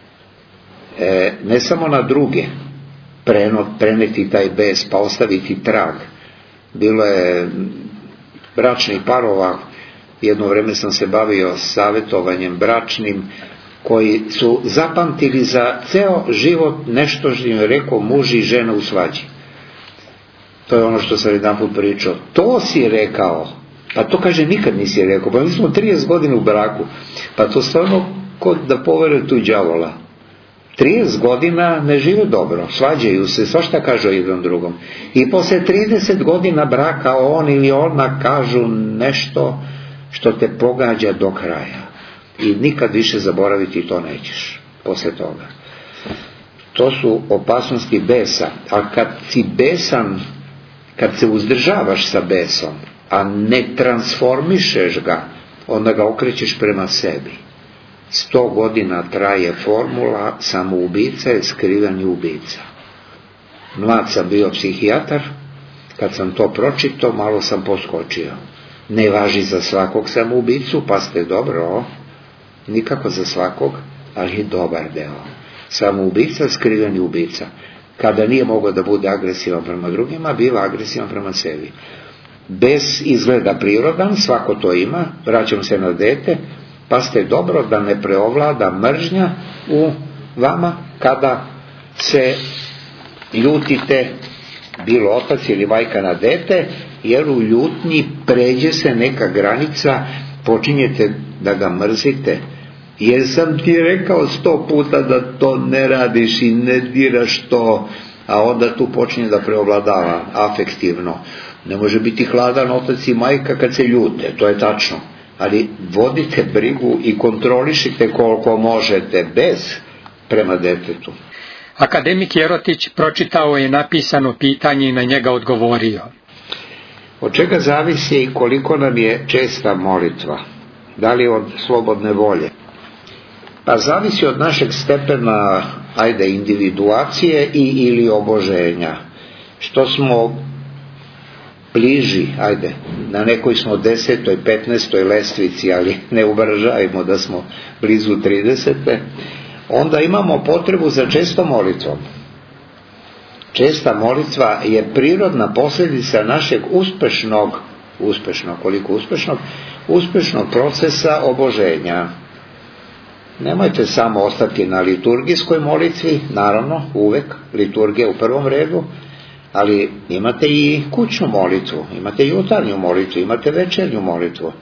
e, ne samo na druge preno, preneti taj bes pa ostaviti trag. Bilo je bračnih parova jedno vreme sam se bavio savjetovanjem bračnim, koji su zapamtili za ceo život nešto što im je rekao muž i žena u svađi. To je ono što sam jedan put pričao. To si rekao, pa to kaže nikad nisi rekao, pa mi smo trideset godina u braku, pa to stvarno kod da povere tu đavola. trideset godina ne žive dobro, svađaju se, svašta kažu jednom drugom. I posle trideset godina braka on ili ona kažu nešto što te pogađa do kraja. I nikad više zaboraviti to nećeš posle toga. To su opasnosti besa. A kad si besan, kad se uzdržavaš sa besom, a ne transformišeš ga, onda ga okrećeš prema sebi. Sto godina traje formula, samoubica je skriveni ubica. Mlad sam bio psihijatar, kad sam to pročitao, malo sam poskočio. Ne važi za svakog samoubicu, pa ste dobro, nikako za svakog, ali dobar deo. Samoubica, skriveni ubica. Kada nije mogao da bude agresivan prema drugima, biva agresivan prema sebi. Bez izgleda prirodan, svako to ima, vraćam se na dete, pa ste dobro da ne preovlada mržnja u vama kada se ljutite, bilo otac ili majka na dete, jer u ljutnji pređe se neka granica, počinjete da ga mrzite. Jer sam ti rekao sto puta da to ne radiš i ne diraš to, a onda tu počinje da preovladava afektivno. Ne može biti hladan otac i majka kad se ljute, to je tačno. Ali vodite brigu i kontrolišite koliko možete bez prema detetu. Akademik Jerotić pročitao je napisano pitanje i na njega odgovorio. Od čega zavisi i koliko nam je česta molitva? Da li od slobodne volje? Pa zavisi od našeg stepena, ajde, individuacije i ili oboženja. Što smo bliži, ajde, na nekoj smo desetoj, petnaestoj lestvici, ali ne uvažajmo da smo blizu tridesete, onda imamo potrebu za čestom molitvom. Česta molitva je prirodna posljedica našeg uspešnog, uspešnog, koliko uspešnog, uspešnog procesa oboženja. Nemojte samo ostati na liturgijskoj molitvi, naravno, uvek, liturgija u prvom redu, ali imate i kućnu molitvu, imate i jutarnju molitvu, imate večernju molitvu.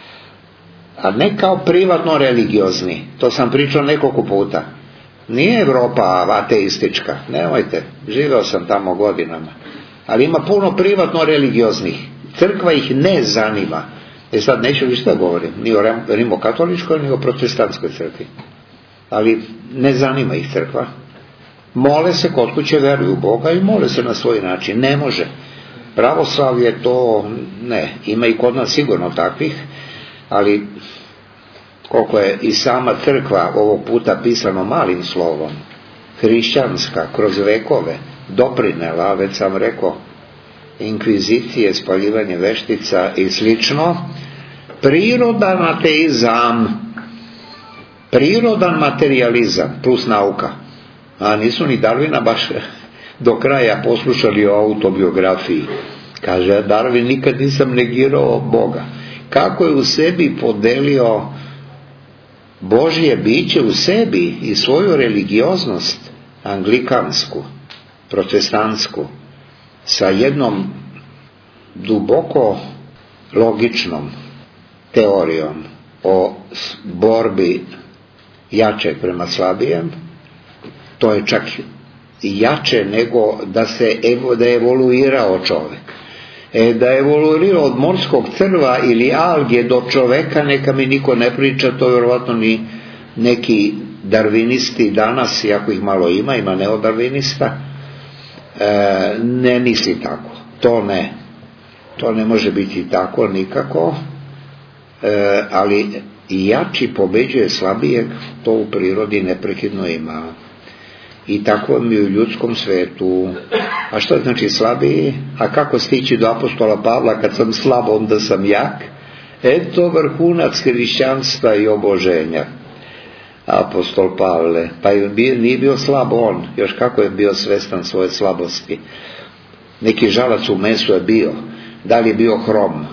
A ne kao privatno religiozni, to sam pričao nekoliko puta. Nije Evropa ateistička, nemojte, živeo sam tamo godinama. Ali ima puno privatno religioznih, crkva ih ne zanima. E sad neću više da govorim, ni o rimokatoličkoj, ni o protestantskoj crkvi. Ali ne zanima ih crkva. Mole se kod kuće, veruju u Boga i mole se na svoj način. Ne može. Pravoslavlje to ne. Ima i kod nas sigurno takvih, ali koliko je i sama crkva ovog puta pisano malim slovom, hrišćanska, kroz vekove, doprinela, već sam rekao, inkvizicije, spaljivanje veštica i slično, prirodan ateizam, prirodan materializam plus nauka. A nisu ni Darwina baš do kraja poslušali o autobiografiji. Kaže, Darwin, nikad nisam negirao Boga. Kako je u sebi podelio Božje biće u sebi i svoju religioznost, anglikansku, protestantsku, sa jednom duboko logičnom teorijom o borbi jačeg prema slabijem. To je čak jače nego da se da je evoluirao čovek. E, da je evoluirao od morskog crva ili alge do čoveka, neka mi niko ne priča, to je vjerovatno ni neki darvinisti danas, iako ih malo ima, ima neodarvinista, e, ne misli tako. To ne. To ne može biti tako nikako, e, ali jači pobeđuje slabijeg, to u prirodi neprekidno ima. I tako mi u ljudskom svetu. A što znači slabiji? A kako stići do apostola Pavla, kad sam slab onda sam jak? Eto vrhunac hrišćanstva i oboženja. Apostol Pavle, pa nije bio slab on, još kako je bio svestan svoje slabosti. Neki žalac u mesu je bio, da li je bio hrom,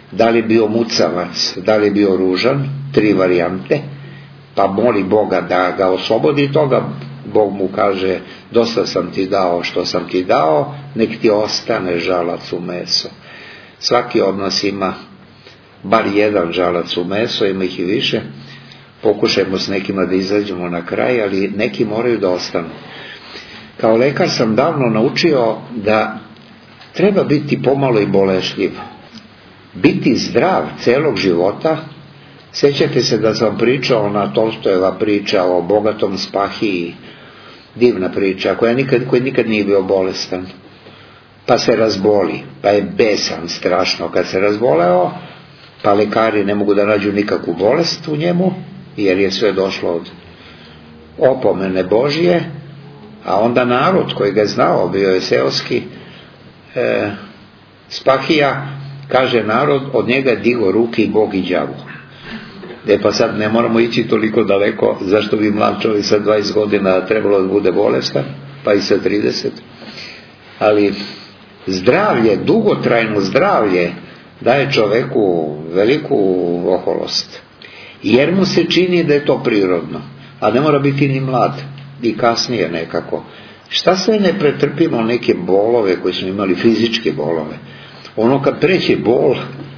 da li je bio mucavac, da li je bio ružan, tri varijante, pa moli Boga da ga oslobodi toga. Bog mu kaže, dosta sam ti dao što sam ti dao, nek ti ostane žalac u meso. Svaki od nas ima bar jedan žalac u meso, ima ih i više. Pokušajmo s nekima da izađemo na kraj, ali neki moraju da ostanu. Kao lekar sam davno naučio da treba biti pomalo i bolešljiv. Biti zdrav celog života. Sjećate se da sam pričao na Tolstojeva priča o bogatom Spahiji, divna priča, koja nikad, koja nikad nije bio bolestan. Pa se razboli, pa je besan strašno kad se razboleo, pa lekari ne mogu da nađu nikakvu bolest u njemu, jer je sve došlo od opomene Božije, a onda narod koji ga je znao, bio je seoski, e, Spahija, kaže narod, od njega je digo ruke i Bog i đavo. E pa sad ne moramo ići toliko daleko, zašto bi mlad čovjek sa dvadeset godina trebalo da bude bolestan, pa i sa trideset. Ali zdravlje, dugotrajno zdravlje daje čoveku veliku oholost, jer mu se čini da je to prirodno, a ne mora biti ni mlad, i kasnije nekako. Šta sve ne pretrpimo neke bolove koje smo imali, fizičke bolove, ono kad preće bol,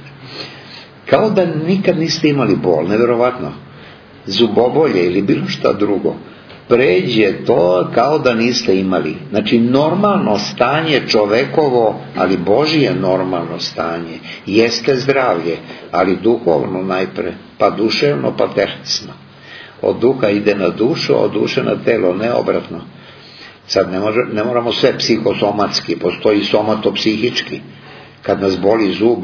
kao da nikad niste imali bol, nevjerovatno, zubobolje ili bilo šta drugo, pređe to kao da niste imali. Znači normalno stanje čovekovo, ali Božije normalno stanje, jeste zdravlje, ali duhovno najpre, pa duševno, pa telesno. Od duha ide na dušu, od duše na telo, ne obratno. Sad ne, može, ne moramo sve psihosomatski, postoji somatopsihički. Kad nas boli zub,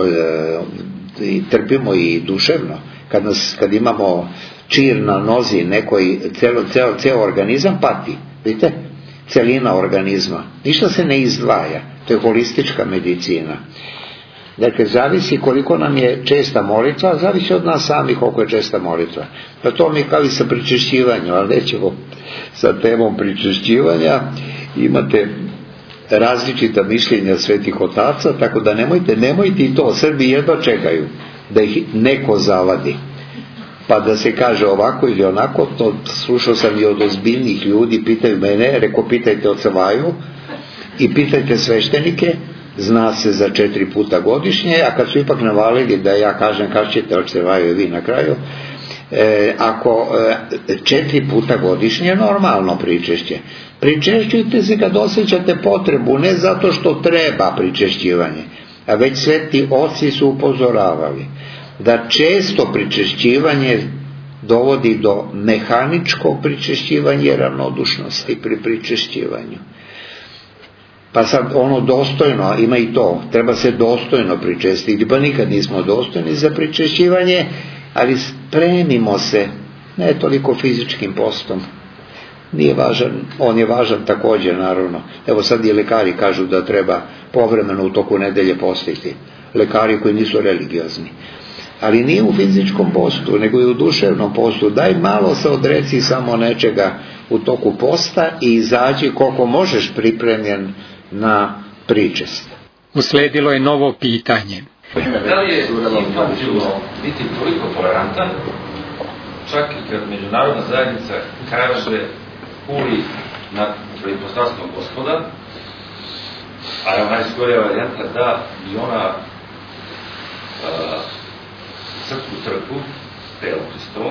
i trpimo i duševno, kad, nas, kad imamo čir na nozi nekoj, celo, ceo, ceo organizam pati, vidite, celina organizma, ništa se ne izdvaja, to je holistička medicina. Dakle, zavisi koliko nam je česta molitva, zavisi od nas samih koliko je česta molitva. Pa to mi kao i sa pričešćivanjem, ali nećemo sa temom pričešćivanja, imate različita mišljenja svetih otaca, tako da nemojte, nemojte i to, Srbi jedno čekaju da ih neko zavadi, pa da se kaže ovako ili onako. To slušao sam i od ozbiljnih ljudi, pitaju mene, reko pitajte oca Vaju i pitajte sveštenike, zna se za četiri puta godišnje, a kad su ipak navalili da ja kažem kad ćete oče Vaju i vi na kraju, e, ako e, četiri puta godišnje normalno pričešće, pričešćujte se kad osjećate potrebu, ne zato što treba pričešćivanje, a već sveti oci su upozoravali da često pričešćivanje dovodi do mehaničkog pričešćivanja i ravnodušnosti pri pričešćivanju. Pa sad ono dostojno, ima i to, treba se dostojno pričestiti, pa nikad nismo dostojni za pričešćivanje, ali spremimo se, ne toliko fizičkim postom, nije važan, on je važan također naravno. Evo sad i lekari kažu da treba povremeno u toku nedelje postiti, lekari koji nisu religiozni, ali nije u fizičkom postu, nego i u duševnom postu. Daj malo se odreci samo nečega u toku posta i izađi koliko možeš pripremljen na pričest. Usledilo je novo pitanje. Da li je infantilno biti toliko tolerantan, čak i kad međunarodna zajednica kaže kuli na pretpostavstvenog Gospoda, a je najskorija varijanta da i ona a, srpsku crkvu, telo Hristovo,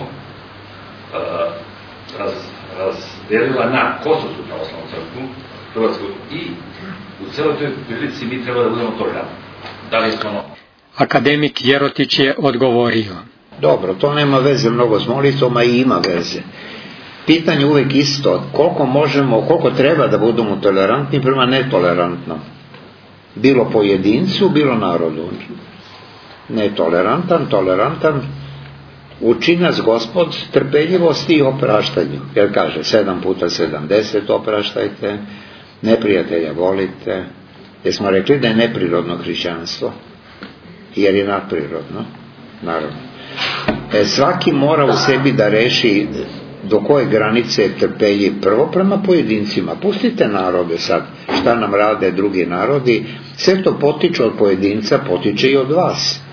raz, razdelila na Kosovsku pravoslavnu crkvu, Hrvatsku, i u celoj toj prilici mi treba da budemo tolerantni. Da li je to ono? Akademik Jerotić je odgovorio. Dobro, to nema veze mnogo s molitvom, a i ima veze. Pitanje uvek isto, koliko možemo, koliko treba da budemo tolerantni prema netolerantnom. Bilo pojedincu, bilo narodu. Netolerantan, tolerantan, uči nas Gospod trpeljivosti i opraštanju. Jer kaže, sedam puta sedamdeset opraštajte, neprijatelja volite. Jer smo rekli da je neprirodno hrišćanstvo, jer je nadprirodno, naravno. E, svaki mora u sebi da reši do koje granice je trpeljiv. Prvo prema pojedincima, pustite narode sad, šta nam rade drugi narodi, sve to potiče od pojedinca, potiče i od vas.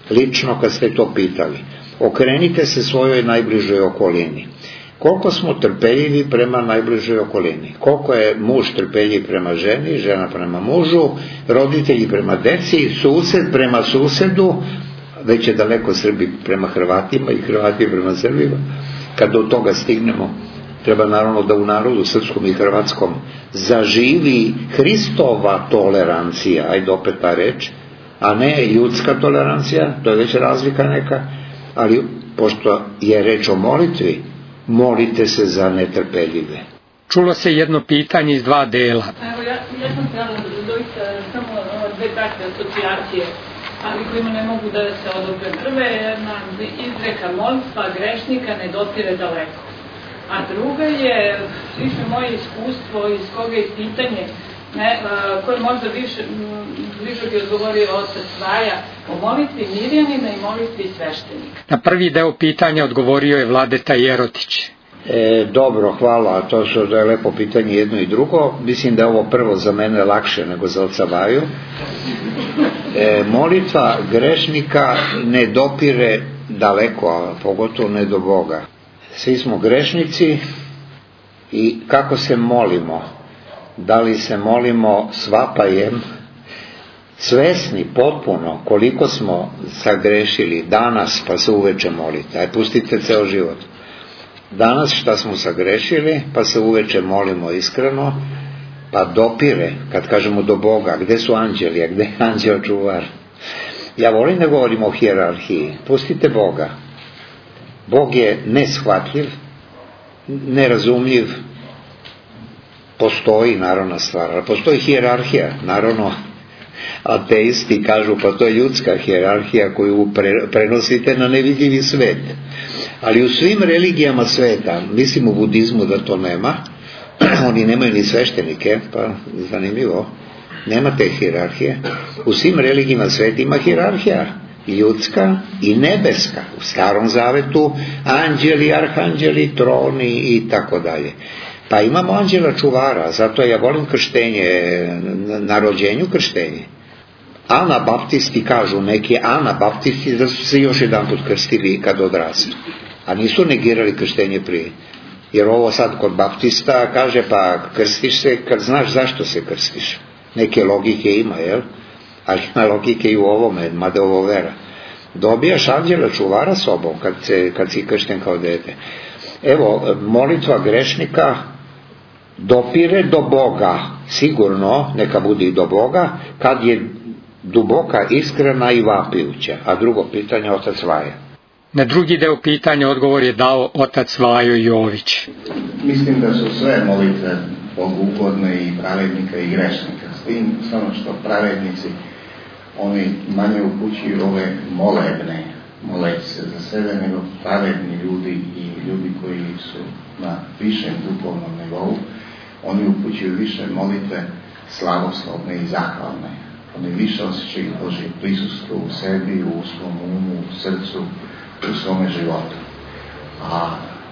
lično kad ste to pitali. Okrenite se svojoj najbližoj okolini. Koliko smo trpeljivi prema najbližoj okolini? Koliko je muž trpeljiv prema ženi, žena prema mužu, roditelji prema deci, sused prema susedu, već je daleko Srbi prema Hrvatima i Hrvati prema Srbima. Kad do toga stignemo, treba naravno da u narodu srpskom i hrvatskom zaživi Hristova tolerancija, ajde opet ta reč, a ne ljudska tolerancija, to je već razlika neka, ali pošto je reč o molitvi, molite se za netrpeljive. Čulo se jedno pitanje iz dva dela. Evo, ja, ja sam trebala da doista samo dve takve asocijacije, ali kojima ne mogu da se odobre. Prve je jedna izreka molitva grešnika ne dotire daleko. A druga je više moje iskustvo iz koga je pitanje ne, koje možda više, više bi odgovorio otac Vaja o molitvi Mirjanina i molitvi sveštenika. Na prvi deo pitanja odgovorio je Vladeta Jerotić. E, dobro, hvala, to su da je lepo pitanje jedno i drugo. Mislim da je ovo prvo za mene lakše nego za oca Vaju. E, molitva grešnika ne dopire daleko, a pogotovo ne do Boga. Svi smo grešnici i kako se molimo? Da li se molimo svapajem, svesni potpuno koliko smo sagrešili danas, pa se uveče molite. Aj, pustite ceo život. Danas šta smo sagrešili, pa se uveče molimo iskreno, pa dopire, kad kažemo do Boga, gde su anđeli, a gde je anđeo čuvar? Ja volim da govorim o hijerarhiji. Pustite Boga. Bog je neshvatljiv, nerazumljiv, postoji naravno stvar, ali postoji hijerarhija, naravno ateisti kažu pa to je ljudska hijerarhija koju prenosite na nevidljivi svet, ali u svim religijama sveta, mislim u budizmu da to nema, oni nemaju ni sveštenike, pa zanimljivo, nema te hijerarhije, u svim religijama sveta ima hijerarhija, ljudska i nebeska, u Starom Zavetu anđeli, arhanđeli, troni i tako dalje. Pa imamo anđela čuvara, zato ja volim krštenje, na rođenju krštenje. Anabaptisti kažu, neki anabaptisti da su se još jedan put krstili kad odrastu, a nisu negirali krštenje prije. Jer ovo sad kod baptista kaže, pa krstiš se kad znaš zašto se krstiš. Neke logike ima, jel? Ali ima logike i u ovome, mada ovo vera. Dobijaš anđela čuvara sobom kad, se, kad si kršten kao dete. Evo, molitva grešnika dopire do Boga, sigurno, neka bude i do Boga, kad je duboka, iskrena i vapijuća. A drugo pitanje, otac Vaja. Na drugi deo pitanja odgovor je dao otac Vajo Jović. Mislim da su sve molitve Bogu ugodne i pravednika i grešnika. S tim, samo što pravednici, oni manje upućuju ove molebne, moleći se za sebe, nego pravedni ljudi i ljudi koji su na višem duhovnom nivou, oni upućuju više molitve slavoslovne i zahvalne. Oni više osjećaju Božje prisustvo u sebi, u svom umu, u srcu, u svome životu. A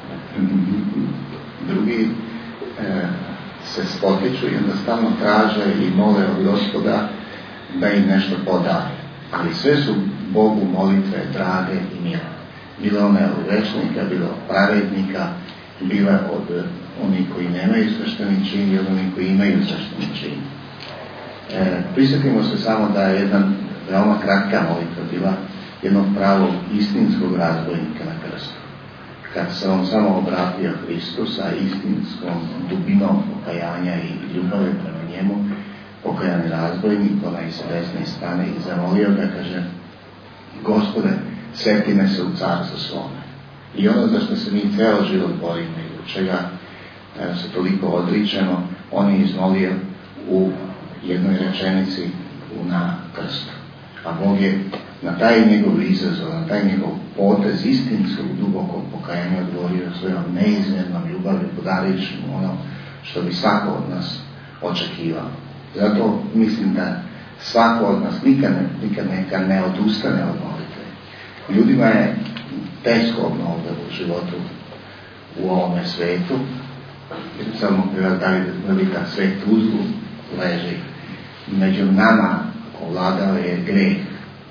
drugi e, se spotiču i onda stalno traže i mole od Gospoda da im nešto podari. Ali sve su Bogu molitve drage i mile. Bile one od grešnika, bile od pravednika, bile od onih koji nemaju svešteni čin i od onih koji imaju svešteni čin. E, prisjetimo se samo da je jedna veoma kratka molitva bila jednog pravog istinskog razbojnika na krstu. Kad se on samo obratio Hristu sa istinskom dubinom pokajanja i ljubave prema njemu, pokajani razbojnik, onaj sa desne strane, i zamolio ga, kaže, Gospode, sveti me se u carstvo svome. I ono za što se mi ceo život borimo i u čega e, se toliko odričemo, on je izmolio u jednoj rečenici na krstu. A Bog je na taj njegov izazov, na taj njegov potez istinskog dubokog pokajanja odgovorio svojom neizmjernom ljubavi, podarivši mu ono što bi svako od nas očekivao. Zato mislim da svako od nas nikad, ne, nikad neka ne odustane od molitve. Ljudima je teško ovdje u životu u ovome svetu, jer samo da velika svet uzlu leži. Među nama ovladao je greh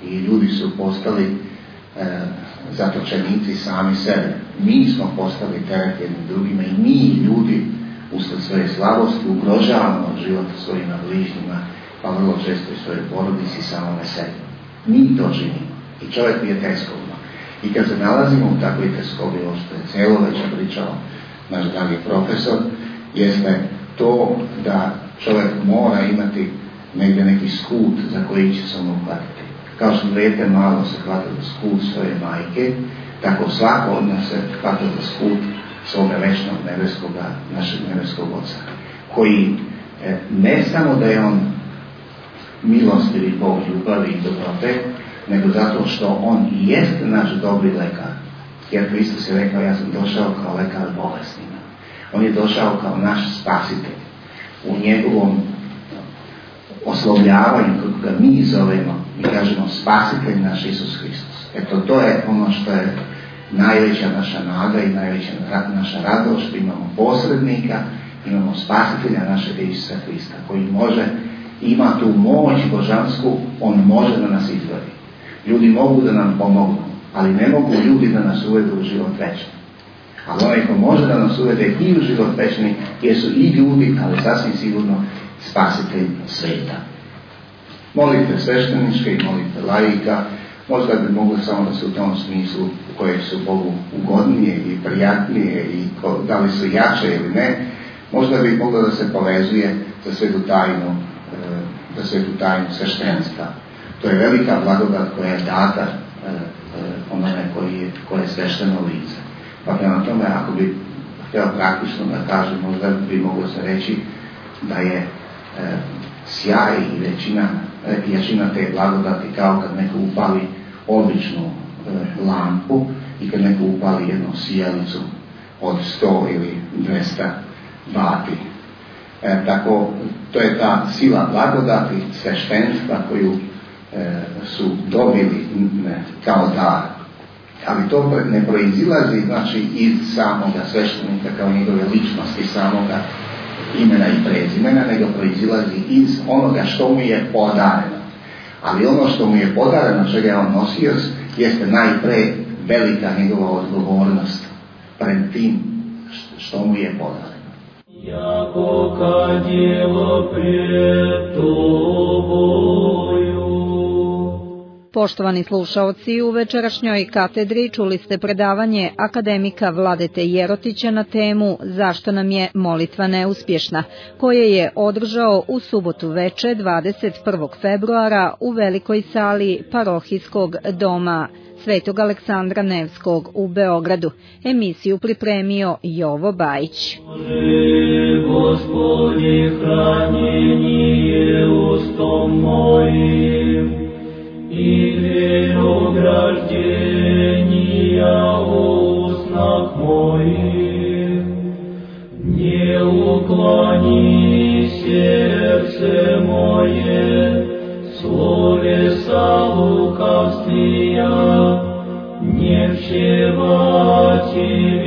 i ljudi su postali e, zatočenici sami sebe. Mi smo postali teret jednim drugima i mi ljudi usled svoje slabosti ugrožavamo život svojima bližnjima, pa vrlo često i svoje porodici samome sebi. Mi to činimo i čovjek je teskovno. I kad se nalazimo u takvoj teskobi, ovo što je cijelo večer pričao naš dragi profesor, jeste to da čovjek mora imati negdje neki skut za koji će se on uhvatiti. Kao što dijete malo se hvata za skut svoje majke, tako svako od nas se hvata za skut svoga večnog nebeskoga, našeg nebeskog Oca, koji e, ne samo da je on milostivi Bog ljubavi i dobrote, nego zato što on i jeste naš dobri lekar. Jer Hristos je rekao, ja sam došao kao lekar bolesnima. On je došao kao naš spasitelj. U njegovom oslovljavanju, kako ga mi zovemo, mi kažemo spasitelj naš Isus Hristos. Eto, to je ono što je najveća naša nada i najveća naša radost, što imamo posrednika, imamo spasitelja našeg Isusa Hrista, koji može, ima tu moć božansku, on može da nas izvedi. Ljudi mogu da nam pomognu, ali ne mogu ljudi da nas uvedu u život večni. Ali onaj ko može da nas uvede i u život večni, jesu i ljudi, ali sasvim sigurno spasitelj sveta. Molite svešteničke i molite laika, možda bi mogli samo da se u tom smislu u kojeg su Bogu ugodnije i prijatnije i da li su jače ili ne, možda bi moglo da se povezuje za svetu tajnu, za svetu tajnu sveštenstva. To je velika blagodat koja je data onome koji je, koje je svešteno lice. Pa prema tome, ako bi htio praktično da kažem, možda bi moglo se reći da je e, sjaj i većina, e, jačina te blagodati kao kad neko upali običnu e, lampu i kad neko upali jednu sijalicu od sto ili dvesta vati. E, tako, to je ta sila blagodati, sveštenstva koju e, su dobili ne, kao dar. Ali to ne proizilazi znači iz samoga sveštenika kao njegove ličnosti, samoga imena i prezimena, nego proizilazi iz onoga što mu je podareno. Ali ono što mu je podareno, čega je on nosio, jeste najpre velika njegova odgovornost pred tim što mu je podareno. Jako kadilo pred tobою. Poštovani slušaoci, u večerašnjoj katedri čuli ste predavanje akademika Vladete Jerotića na temu Zašto nam je molitva neuspješna, koje je održao u subotu veče dvadeset prvog februara u velikoj sali parohijskog doma Svetog Aleksandra Nevskog u Beogradu. Emisiju pripremio Jovo Bajić. Gospodi, hranjenje ustom mojim i верограждения уснах моих, не уклони сердце мое, словеса лукавствия, не вщевати